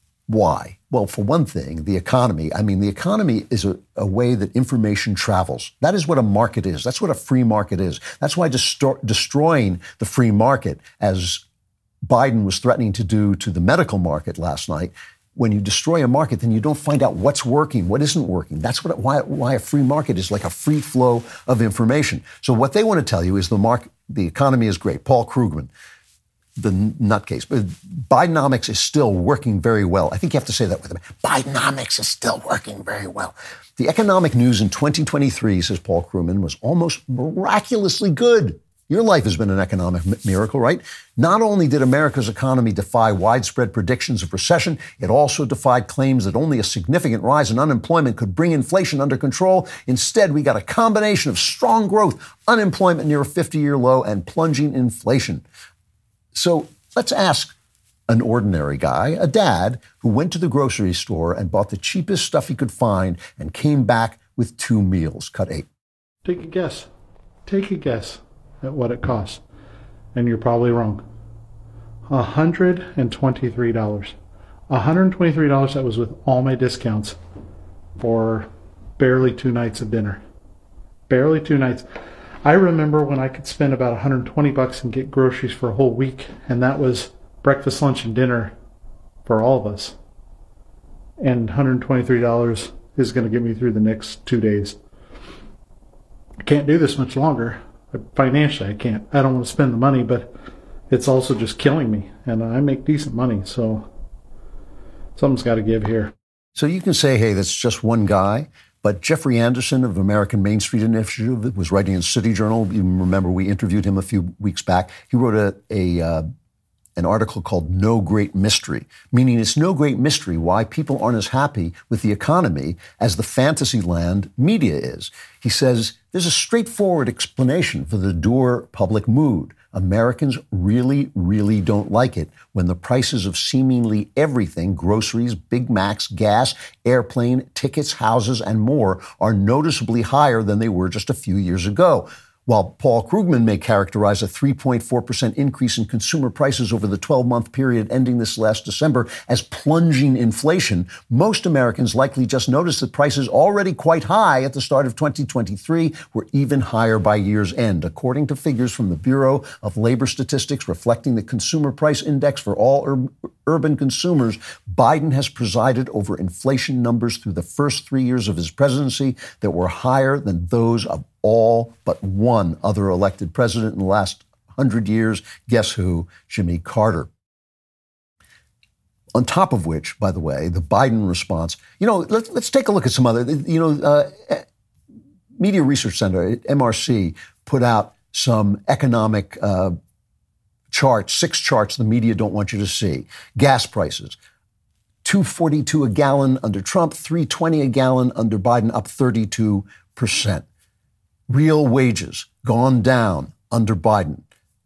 Why? Well, for one thing, the economy. I mean, the economy is a, a way that information travels. That is what a market is. That's what a free market is. That's why destroy, destroying the free market, as Biden was threatening to do to the medical market last night, when you destroy a market, then you don't find out what's working, what isn't working. That's what why, why a free market is like a free flow of information. So what they want to tell you is the market, the economy is great. Paul Krugman, the nutcase. But Bidenomics is still working very well. I think you have to say that with him. Bidenomics is still working very well. The economic news in twenty twenty-three, says Paul Krugman, was almost miraculously good. Your life has been an economic miracle, right? Not only did America's economy defy widespread predictions of recession, it also defied claims that only a significant rise in unemployment could bring inflation under control. Instead, we got a combination of strong growth, unemployment near a fifty-year low, and plunging inflation. So let's ask an ordinary guy, a dad, who went to the grocery store and bought the cheapest stuff he could find and came back with two meals. Cut eight. Take a guess. Take a guess at what it costs. And you're probably wrong. one hundred twenty-three dollars. one hundred twenty-three dollars, that was with all my discounts for barely two nights of dinner. Barely two nights. I remember when I could spend about one hundred twenty bucks and get groceries for a whole week, and that was breakfast, lunch, and dinner for all of us. And one hundred twenty-three dollars is going to get me through the next two days. I can't do this much longer. Financially, I can't. I don't want to spend the money, but it's also just killing me. And I make decent money, so something's got to give here. So you can say, hey, that's just one guy. But Jeffrey Anderson of American Main Street Initiative was writing in City Journal. You remember we interviewed him a few weeks back. He wrote a, a uh, an article called No Great Mystery, meaning it's no great mystery why people aren't as happy with the economy as the fantasy land media is. He says there's a straightforward explanation for the dour public mood. Americans really, really don't like it when the prices of seemingly everything, groceries, Big Macs, gas, airplane, tickets, houses, and more, are noticeably higher than they were just a few years ago. While Paul Krugman may characterize a three point four percent increase in consumer prices over the twelve-month period ending this last December as plunging inflation, most Americans likely just noticed that prices already quite high at the start of twenty twenty-three were even higher by year's end. According to figures from the Bureau of Labor Statistics reflecting the Consumer Price Index for all ur- urban consumers, Biden has presided over inflation numbers through the first three years of his presidency that were higher than those of all but one other elected president in the last hundred years. Guess who? Jimmy Carter. On top of which, by the way, the Biden response, you know, let's, let's take a look at some other, you know, uh, Media Research Center, M R C, put out some economic uh, charts, six charts the media don't want you to see. Gas prices, two forty-two a gallon under Trump, three twenty a gallon under Biden, up thirty-two percent. Real wages gone down under Biden.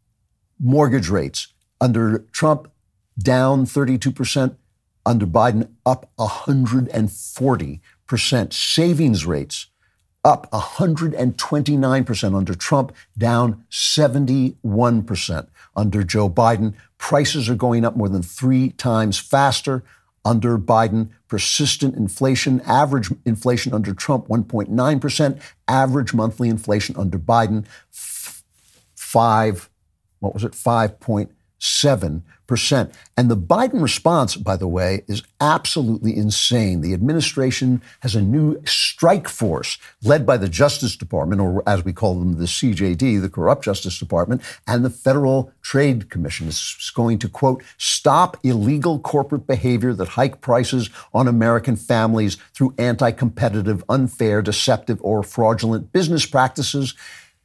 Mortgage rates under Trump down thirty-two percent, under Biden up one hundred forty percent. Savings rates up one hundred twenty-nine percent under Trump, down seventy-one percent under Joe Biden. Prices are going up more than three times faster under Biden. Persistent inflation, average inflation under Trump, one point nine percent. Average monthly inflation under Biden, f- five, what was it, five point seven percent. And the Biden response, by the way, is absolutely insane. The administration has a new strike force led by the Justice Department, or as we call them, the C J D, the corrupt Justice Department, and the Federal Trade Commission. It's going to, quote, stop illegal corporate behavior that hike prices on American families through anti-competitive, unfair, deceptive, or fraudulent business practices.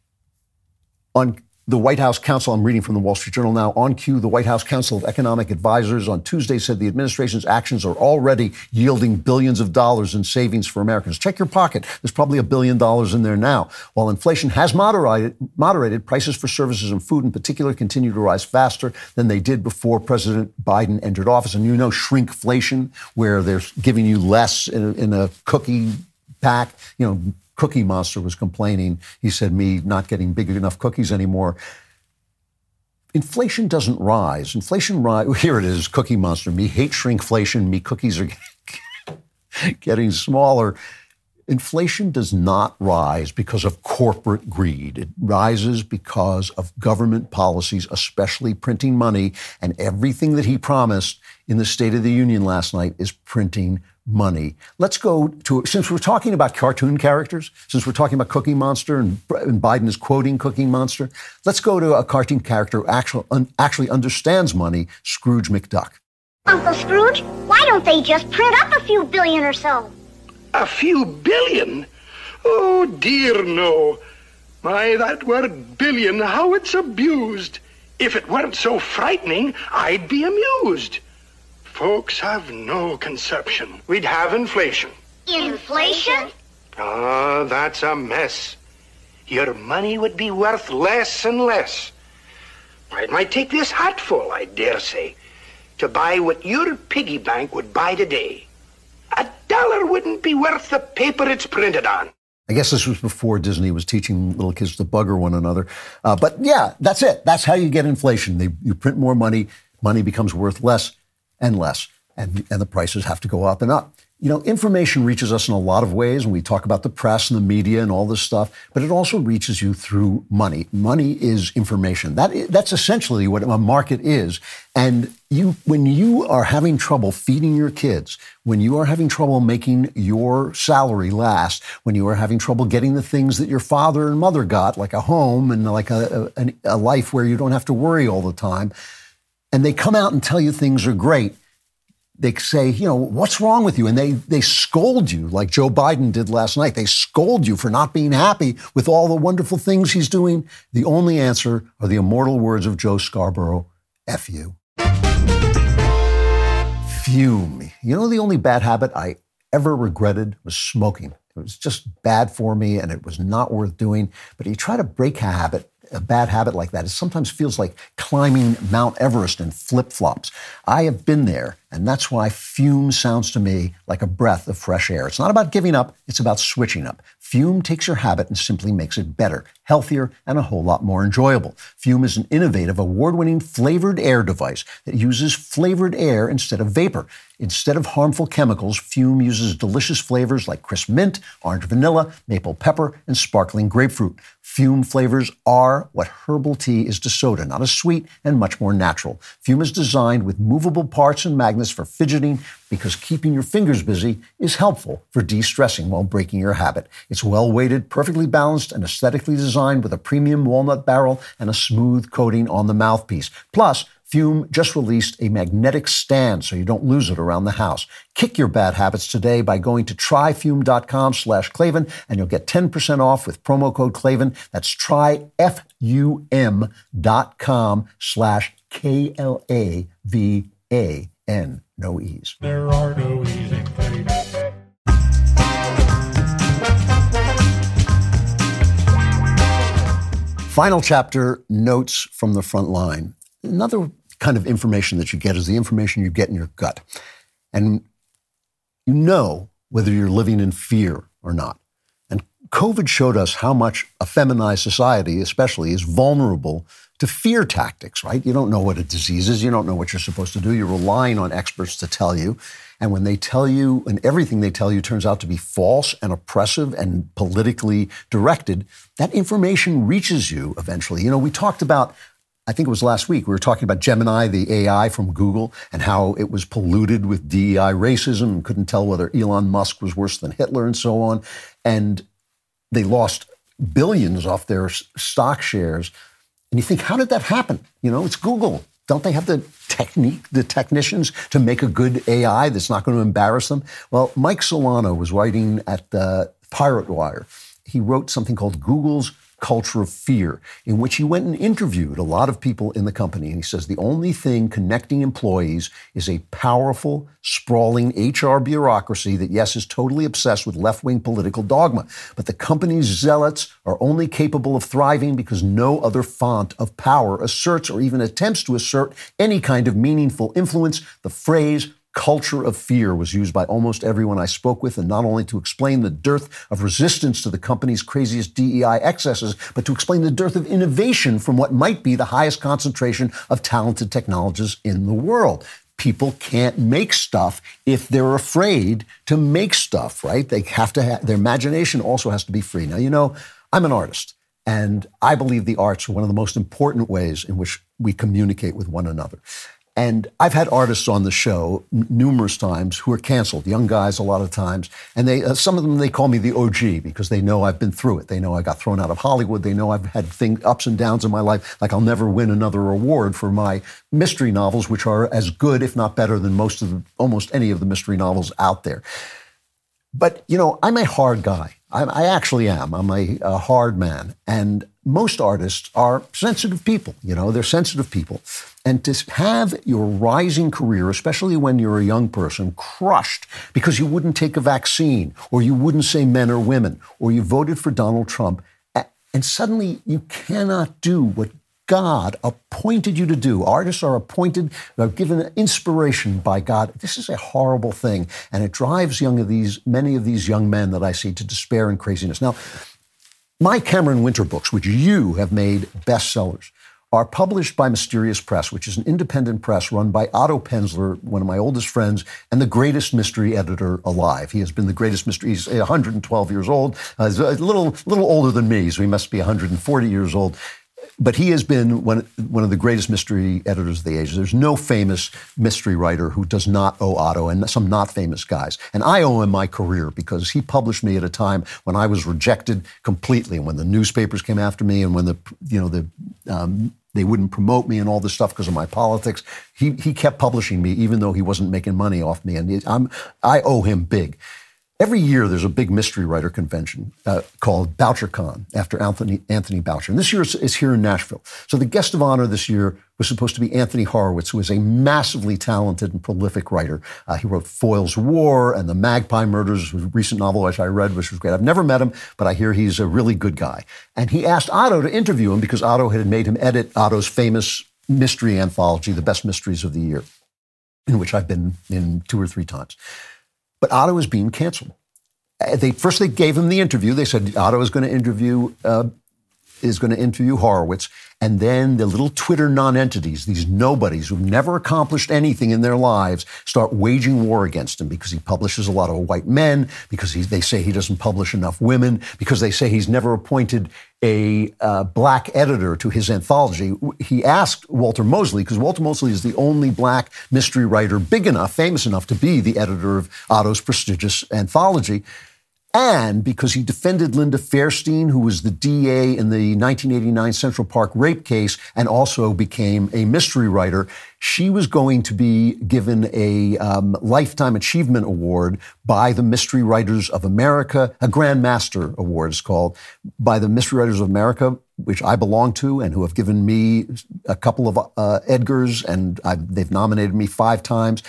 On The White House Council, I'm reading from the Wall Street Journal now, on cue, the White House Council of Economic Advisors on Tuesday said the administration's actions are already yielding billions of dollars in savings for Americans. Check your pocket. There's probably a billion dollars in there now. While inflation has moderated, moderated, prices for services and food in particular continue to rise faster than they did before President Biden entered office. And you know shrinkflation, where they're giving you less in a, in a cookie pack, you know, Cookie Monster was complaining. He said, me not getting big enough cookies anymore. Inflation doesn't rise. Inflation rise. Here it is, Cookie Monster. Me hate shrinkflation. Me cookies are getting smaller. Inflation does not rise because of corporate greed. It rises because of government policies, especially printing money. And everything that he promised in the State of the Union last night is printing money. Let's go to, since we're talking about cartoon characters, since we're talking about Cookie Monster and, and Biden is quoting Cookie Monster, let's go to a cartoon character who actually, un, actually understands money, Scrooge McDuck. Uncle Scrooge, why don't they just print up a few billion or so? A few billion? Oh, dear, no. My, that word billion, how it's abused. If it weren't so frightening, I'd be amused. Folks have no conception. We'd have inflation. Inflation? Ah, that's a mess. Your money would be worth less and less. I might take this hatful, I dare say, to buy what your piggy bank would buy today. A dollar wouldn't be worth the paper it's printed on. I guess this was before Disney was teaching little kids to bugger one another. Uh, but yeah, that's it. That's how you get inflation. They, you print more money, money becomes worth less and less, and, and the prices have to go up and up. You know, information reaches us in a lot of ways when we talk about the press and the media and all this stuff, but it also reaches you through money. Money is information. That is, that's essentially what a market is. And you, when you are having trouble feeding your kids, when you are having trouble making your salary last, when you are having trouble getting the things that your father and mother got, like a home and like a, a, a life where you don't have to worry all the time, and they come out and tell you things are great, they say, you know, what's wrong with you? And they they scold you like Joe Biden did last night. They scold you for not being happy with all the wonderful things he's doing. The only answer are the immortal words of Joe Scarborough, F you. Fume. You know, the only bad habit I ever regretted was smoking. It was just bad for me and it was not worth doing. But you try to break a habit, a bad habit like that, it sometimes feels like climbing Mount Everest in flip-flops. I have been there, and that's why Fume sounds to me like a breath of fresh air. It's not about giving up, it's about switching up. Fume takes your habit and simply makes it better, healthier, and a whole lot more enjoyable. Fume is an innovative, award-winning flavored air device that uses flavored air instead of vapor. Instead of harmful chemicals, Fume uses delicious flavors like crisp mint, orange vanilla, maple pepper, and sparkling grapefruit. Fume flavors are what herbal tea is to soda, not as sweet and much more natural. Fume is designed with movable parts and magnets for fidgeting because keeping your fingers busy is helpful for de-stressing while breaking your habit. It's well-weighted, perfectly balanced, and aesthetically designed with a premium walnut barrel and a smooth coating on the mouthpiece. Plus, Fume just released a magnetic stand so you don't lose it around the house. Kick your bad habits today by going to tryfume.com slash Klavan and you'll get ten percent off with promo code Klavan. That's tryfum dot com slash K L A V A N. No E's. There are no E's in Klavan. Final chapter, notes from the front line. Another kind of information that you get is the information you get in your gut. And you know whether you're living in fear or not. And COVID showed us how much a feminized society, especially, is vulnerable to fear tactics, right? You don't know what a disease is. You don't know what you're supposed to do. You're relying on experts to tell you. And when they tell you, and everything they tell you turns out to be false and oppressive and politically directed, that information reaches you eventually. You know, we talked about, I think it was last week, we were talking about Gemini, the A I from Google, and how it was polluted with D E I racism and couldn't tell whether Elon Musk was worse than Hitler and so on. And they lost billions off their stock shares. And you think, how did that happen? You know, it's Google. Don't they have the technique, the technicians to make a good A I that's not going to embarrass them? Well, Mike Solano was writing at the Pirate Wire. He wrote something called Google's Culture of Fear, in which he went and interviewed a lot of people in the company. And he says the only thing connecting employees is a powerful, sprawling H R bureaucracy that, yes, is totally obsessed with left-wing political dogma. But the company's zealots are only capable of thriving because no other font of power asserts or even attempts to assert any kind of meaningful influence. The phrase culture of fear was used by almost everyone I spoke with, and not only to explain the dearth of resistance to the company's craziest D E I excesses, but to explain the dearth of innovation from what might be the highest concentration of talented technologists in the world. People can't make stuff if they're afraid to make stuff, right? They have to have, their imagination also has to be free. Now, you know, I'm an artist, and I believe the arts are one of the most important ways in which we communicate with one another. And I've had artists on the show n- numerous times who are canceled, young guys a lot of times. And they, uh, some of them, they call me the O G because they know I've been through it. They know I got thrown out of Hollywood. They know I've had thing, ups and downs in my life. Like I'll never win another award for my mystery novels, which are as good, if not better, than most of the, almost any of the mystery novels out there. But, you know, I'm a hard guy. I, I actually am. I'm a, a hard man. And most artists are sensitive people. You know, they're sensitive people. And to have your rising career, especially when you're a young person, crushed because you wouldn't take a vaccine, or you wouldn't say men or women, or you voted for Donald Trump, and suddenly you cannot do what God appointed you to do. Artists are appointed, are given inspiration by God. This is a horrible thing, and it drives young of these, many of these young men that I see to despair and craziness. Now, my Cameron Winter books, which you have made bestsellers, are published by Mysterious Press, which is an independent press run by Otto Penzler, one of my oldest friends, and the greatest mystery editor alive. He has been the greatest mystery. He's one hundred twelve years old. Uh, he's a little, little older than me, so he must be one hundred forty years old. But he has been one, one of the greatest mystery editors of the age. There's no famous mystery writer who does not owe Otto, and some not famous guys. And I owe him my career because he published me at a time when I was rejected completely, and when the newspapers came after me, and when the, you know, the um, they wouldn't promote me and all this stuff because of my politics. He he kept publishing me even though he wasn't making money off me, and I'm I owe him big. Every year, there's a big mystery writer convention uh, called BoucherCon, after Anthony Anthony Boucher. And this year is, is here in Nashville. So the guest of honor this year was supposed to be Anthony Horowitz, who is a massively talented and prolific writer. Uh, he wrote Foyle's War and The Magpie Murders, a recent novel which I read, which was great. I've never met him, but I hear he's a really good guy. And he asked Otto to interview him because Otto had made him edit Otto's famous mystery anthology, The Best Mysteries of the Year, in which I've been in two or three times. But Otto is being canceled. They first they gave him the interview. They said Otto is going to interview uh, is going to interview Horowitz, and then the little Twitter nonentities, these nobodies who've never accomplished anything in their lives, start waging war against him because he publishes a lot of white men, because he, they say he doesn't publish enough women, because they say he's never appointed a uh, black editor to his anthology. He asked Walter Mosley, because Walter Mosley is the only black mystery writer big enough, famous enough to be the editor of Otto's prestigious anthology. And because he defended Linda Fairstein, who was the D A in the nineteen eighty-nine Central Park rape case and also became a mystery writer, she was going to be given a um, Lifetime Achievement Award by the Mystery Writers of America, a Grand Master Award is called, by the Mystery Writers of America, which I belong to, and who have given me a couple of uh, Edgars, and I've, they've nominated me five times.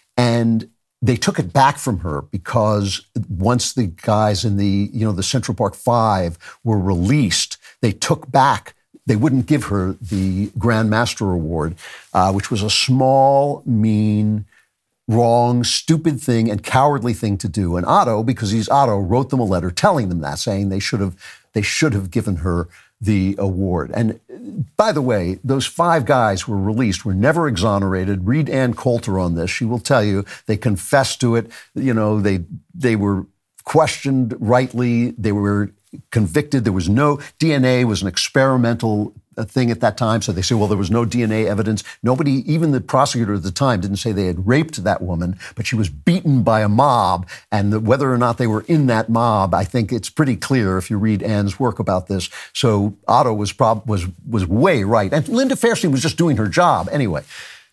And they took it back from her because once the guys in the, you know, the Central Park Five were released, they took back they wouldn't give her the Grand Master Award, uh, which was a small, mean, wrong, stupid thing and cowardly thing to do. And Otto, because he's Otto, wrote them a letter telling them that, saying they should have they should have given her the award. And by the way, those five guys who were released were never exonerated. Read Ann Coulter on this. She will tell you they confessed to it. You know, they they were questioned rightly. They were convicted. There was no D N A, was an experimental thing at that time. So they say, well, there was no D N A evidence. Nobody, even the prosecutor at the time, didn't say they had raped that woman, but she was beaten by a mob. And the, whether or not they were in that mob, I think it's pretty clear if you read Ann's work about this. So Otto was prob- was was way right. And Linda Fairstein was just doing her job anyway.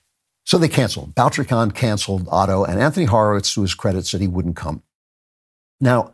So they canceled. Boucher-Kahn canceled Otto, and Anthony Horowitz, to his credit, said he wouldn't come. Now,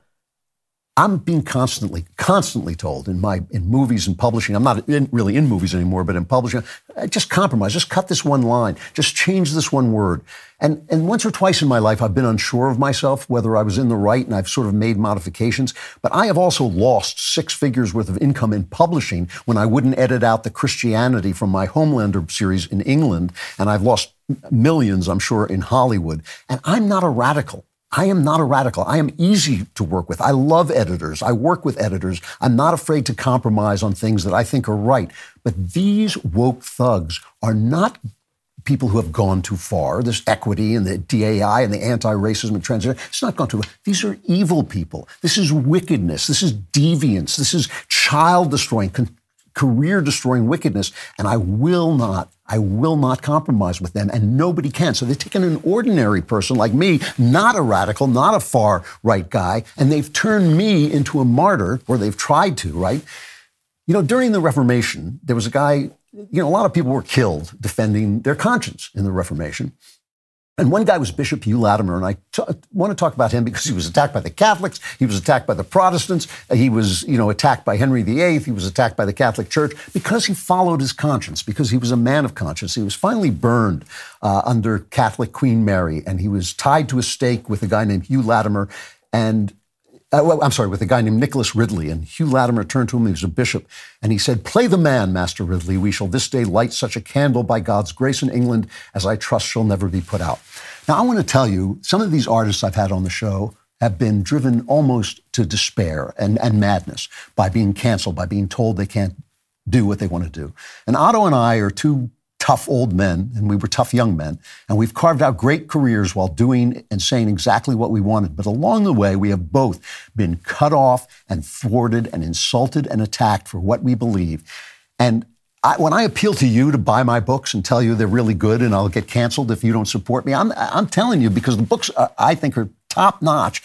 I'm being constantly, constantly told in my in movies and publishing. I'm not in, really in movies anymore, but in publishing, just compromise, just cut this one line, just change this one word. And and once or twice in my life, I've been unsure of myself whether I was in the right, and I've sort of made modifications. But I have also lost six figures worth of income in publishing when I wouldn't edit out the Christianity from my Homelander series in England, and I've lost millions, I'm sure, in Hollywood. And I'm not a radical. I am not a radical. I am easy to work with. I love editors. I work with editors. I'm not afraid to compromise on things that I think are right. But these woke thugs are not people who have gone too far. This equity and the D A I and the anti-racism and transgender, it's not gone too far. These are evil people. This is wickedness. This is deviance. This is child-destroying, con- career-destroying wickedness. And I will not I will not compromise with them, and nobody can. So they've taken an ordinary person like me, not a radical, not a far-right guy, and they've turned me into a martyr, or they've tried to, right? You know, during the Reformation, there was a guy, you know, a lot of people were killed defending their conscience in the Reformation. And one guy was Bishop Hugh Latimer, and I t- want to talk about him because he was attacked by the Catholics, he was attacked by the Protestants, he was, you know, attacked by Henry the Eighth, he was attacked by the Catholic Church because he followed his conscience, because he was a man of conscience. He was finally burned uh, under Catholic Queen Mary, and he was tied to a stake with a guy named Hugh Latimer, and Uh, well, I'm sorry, with a guy named Nicholas Ridley. And Hugh Latimer turned to him, he was a bishop, and he said, "Play the man, Master Ridley. We shall this day light such a candle by God's grace in England as I trust shall never be put out." Now, I want to tell you, some of these artists I've had on the show have been driven almost to despair and, and madness by being canceled, by being told they can't do what they want to do. And Otto and I are two tough old men, and we were tough young men, and we've carved out great careers while doing and saying exactly what we wanted. But along the way, we have both been cut off and thwarted and insulted and attacked for what we believe. And I, when I appeal to you to buy my books and tell you they're really good and I'll get canceled if you don't support me, I'm, I'm telling you because the books, are, I think, are top-notch,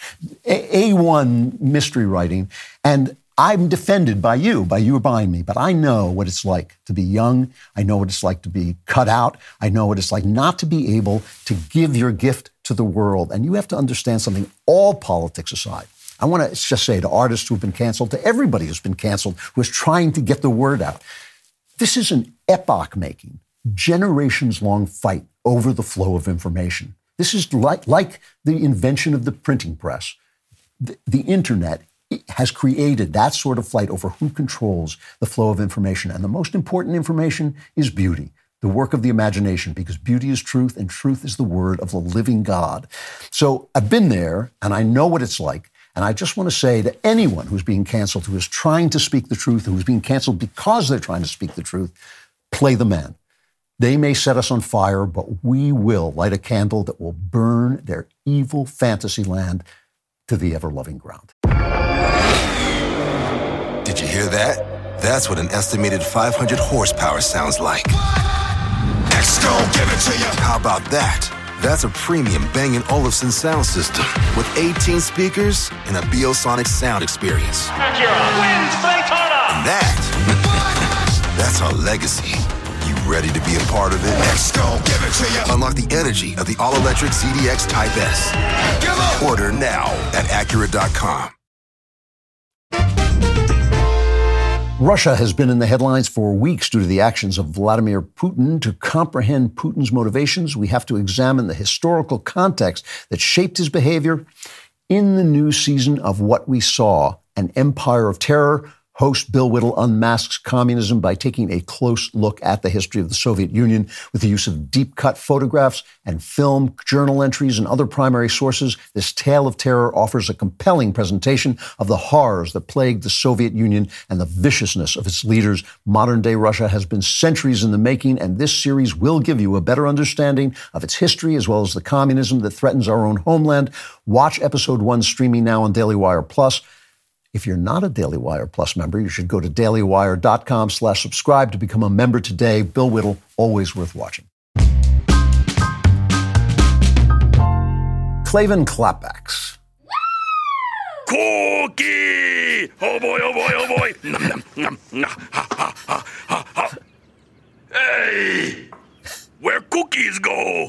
A one mystery writing, and I'm defended by you, by you buying me, but I know what it's like to be young. I know what it's like to be cut out. I know what it's like not to be able to give your gift to the world. And you have to understand something, all politics aside. I want to just say to artists who have been canceled, to everybody who's been canceled, who is trying to get the word out, this is an epoch-making, generations-long fight over the flow of information. This is like, like the invention of the printing press. The, the internet has created that sort of fight over who controls the flow of information. And the most important information is beauty, the work of the imagination, because beauty is truth and truth is the word of the living God. So I've been there and I know what it's like. And I just want to say to anyone who's being canceled, who is trying to speak the truth, who's being canceled because they're trying to speak the truth, play the man. They may set us on fire, but we will light a candle that will burn their evil fantasy land to the ever-loving ground. Did you hear that? That's what an estimated five hundred horsepower sounds like. X gon' give it to you. How about that? That's a premium Bang and Olufsen sound system with eighteen speakers and a Biosonic sound experience. Acura wins Daytona. And that, that's our legacy. You ready to be a part of it? X gon' give it to you. Unlock the energy of the all-electric C D X Type S. Order now at Acura dot com. Russia has been in the headlines for weeks due to the actions of Vladimir Putin. To comprehend Putin's motivations, we have to examine the historical context that shaped his behavior. In the new season of What We Saw, an empire of terror, Host Bill Whittle unmasks communism by taking a close look at the history of the Soviet Union with the use of deep-cut photographs and film, journal entries, and other primary sources. This tale of terror offers a compelling presentation of the horrors that plagued the Soviet Union and the viciousness of its leaders. Modern-day Russia has been centuries in the making, and this series will give you a better understanding of its history as well as the communism that threatens our own homeland. Watch episode one streaming now on Daily Wire Plus. If you're not a Daily Wire Plus member, you should go to dailywire.com slash subscribe to become a member today. Bill Whittle, always worth watching. Klavan Clapbacks. Cookie! Oh boy, oh boy, oh boy. Nom, nom, nom, nom. Ha, ha, ha, ha, ha. Hey! Where cookies go?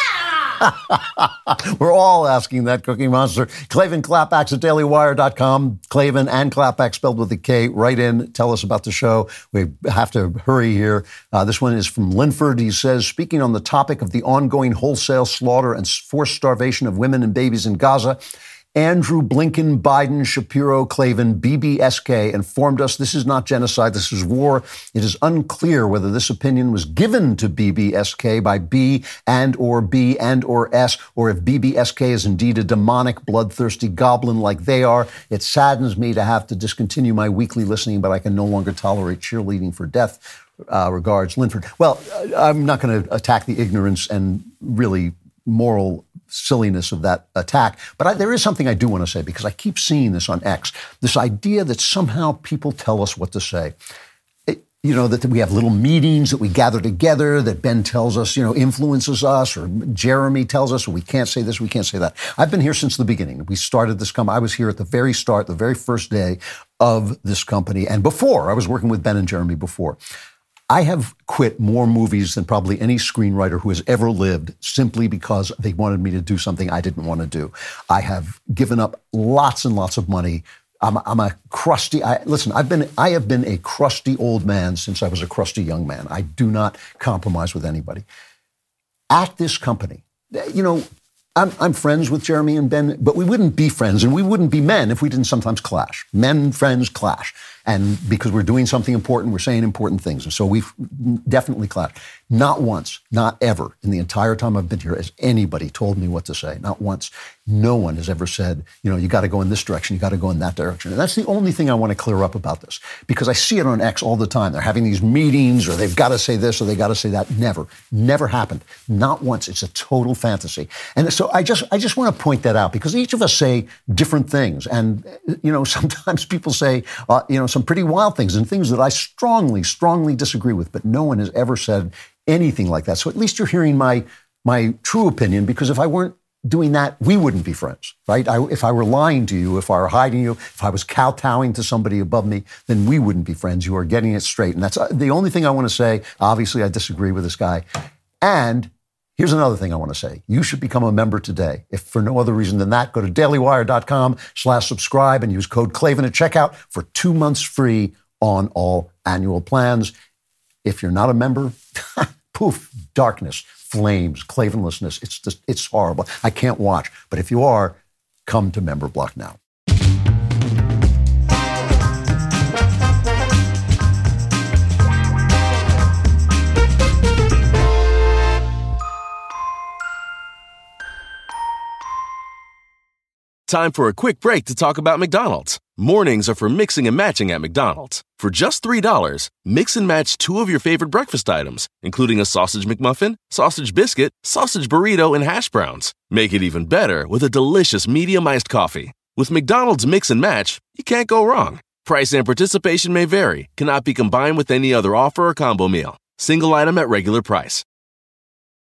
We're all asking that, Cookie Monster. Klavan Clapbacks at dailywire dot com. Klavan and Clapback spelled with a K. Write in. Tell us about the show. We have to hurry here. Uh, this one is from Linford. He says, speaking on the topic of the ongoing wholesale slaughter and forced starvation of women and babies in Gaza, Andrew Blinken, Biden, Shapiro, Klavan, B B S K informed us this is not genocide, this is war. It is unclear whether this opinion was given to B B S K by B and or B and or S, or if B B S K is indeed a demonic, bloodthirsty goblin like they are. It saddens me to have to discontinue my weekly listening, but I can no longer tolerate cheerleading for death. Uh, regards, Linford. Well, I'm not going to attack the ignorance and really moral silliness of that attack. But I, there is something I do want to say, because I keep seeing this on X, this idea that somehow people tell us what to say. It, you know, that we have little meetings that we gather together, that Ben tells us, you know, influences us, or Jeremy tells us, we can't say this, we can't say that. I've been here since the beginning. We started this company. I was here at the very start, the very first day of this company. And before, I was working with Ben and Jeremy before. I have quit more movies than probably any screenwriter who has ever lived, simply because they wanted me to do something I didn't want to do. I have given up lots and lots of money. I'm, I'm a crusty, I, listen, I've been, I have been a crusty old man since I was a crusty young man. I do not compromise with anybody. At this company, you know, I'm, I'm friends with Jeremy and Ben, but we wouldn't be friends and we wouldn't be men if we didn't sometimes clash. Men, friends clash. And because we're doing something important, we're saying important things. And so we've definitely clashed. Not once, not ever, in the entire time I've been here, has anybody told me what to say. Not once. No one has ever said, you know, you got to go in this direction, you got to go in that direction. And that's the only thing I want to clear up about this, because I see it on X all the time. They're having these meetings, or they've got to say this, or they got to say that. Never, never happened. Not once. It's a total fantasy. And so I just, I just want to point that out, because each of us say different things. And, you know, sometimes people say, uh, you know, some pretty wild things and things that I strongly, strongly disagree with, but no one has ever said anything like that. So at least you're hearing my, my true opinion, because if I weren't doing that, we wouldn't be friends, right? I, if I were lying to you, if I were hiding you, if I was kowtowing to somebody above me, then we wouldn't be friends. You are getting it straight. And that's the only thing I want to say. Obviously, I disagree with this guy. And here's another thing I want to say. You should become a member today. If for no other reason than that, go to dailywire.com slash subscribe and use code Klavan at checkout for two months free on all annual plans. If you're not a member, poof, darkness, flames, Klavanlessness. It's just, it's horrible. I can't watch. But if you are, come to Member Block now. Time for a quick break to talk about McDonald's. Mornings are for mixing and matching at McDonald's. For just three dollars, mix and match two of your favorite breakfast items, including a sausage McMuffin, sausage biscuit, sausage burrito, and hash browns. Make it even better with a delicious medium iced coffee. With McDonald's Mix and Match, you can't go wrong. Price and participation may vary, cannot be combined with any other offer or combo meal. Single item at regular price.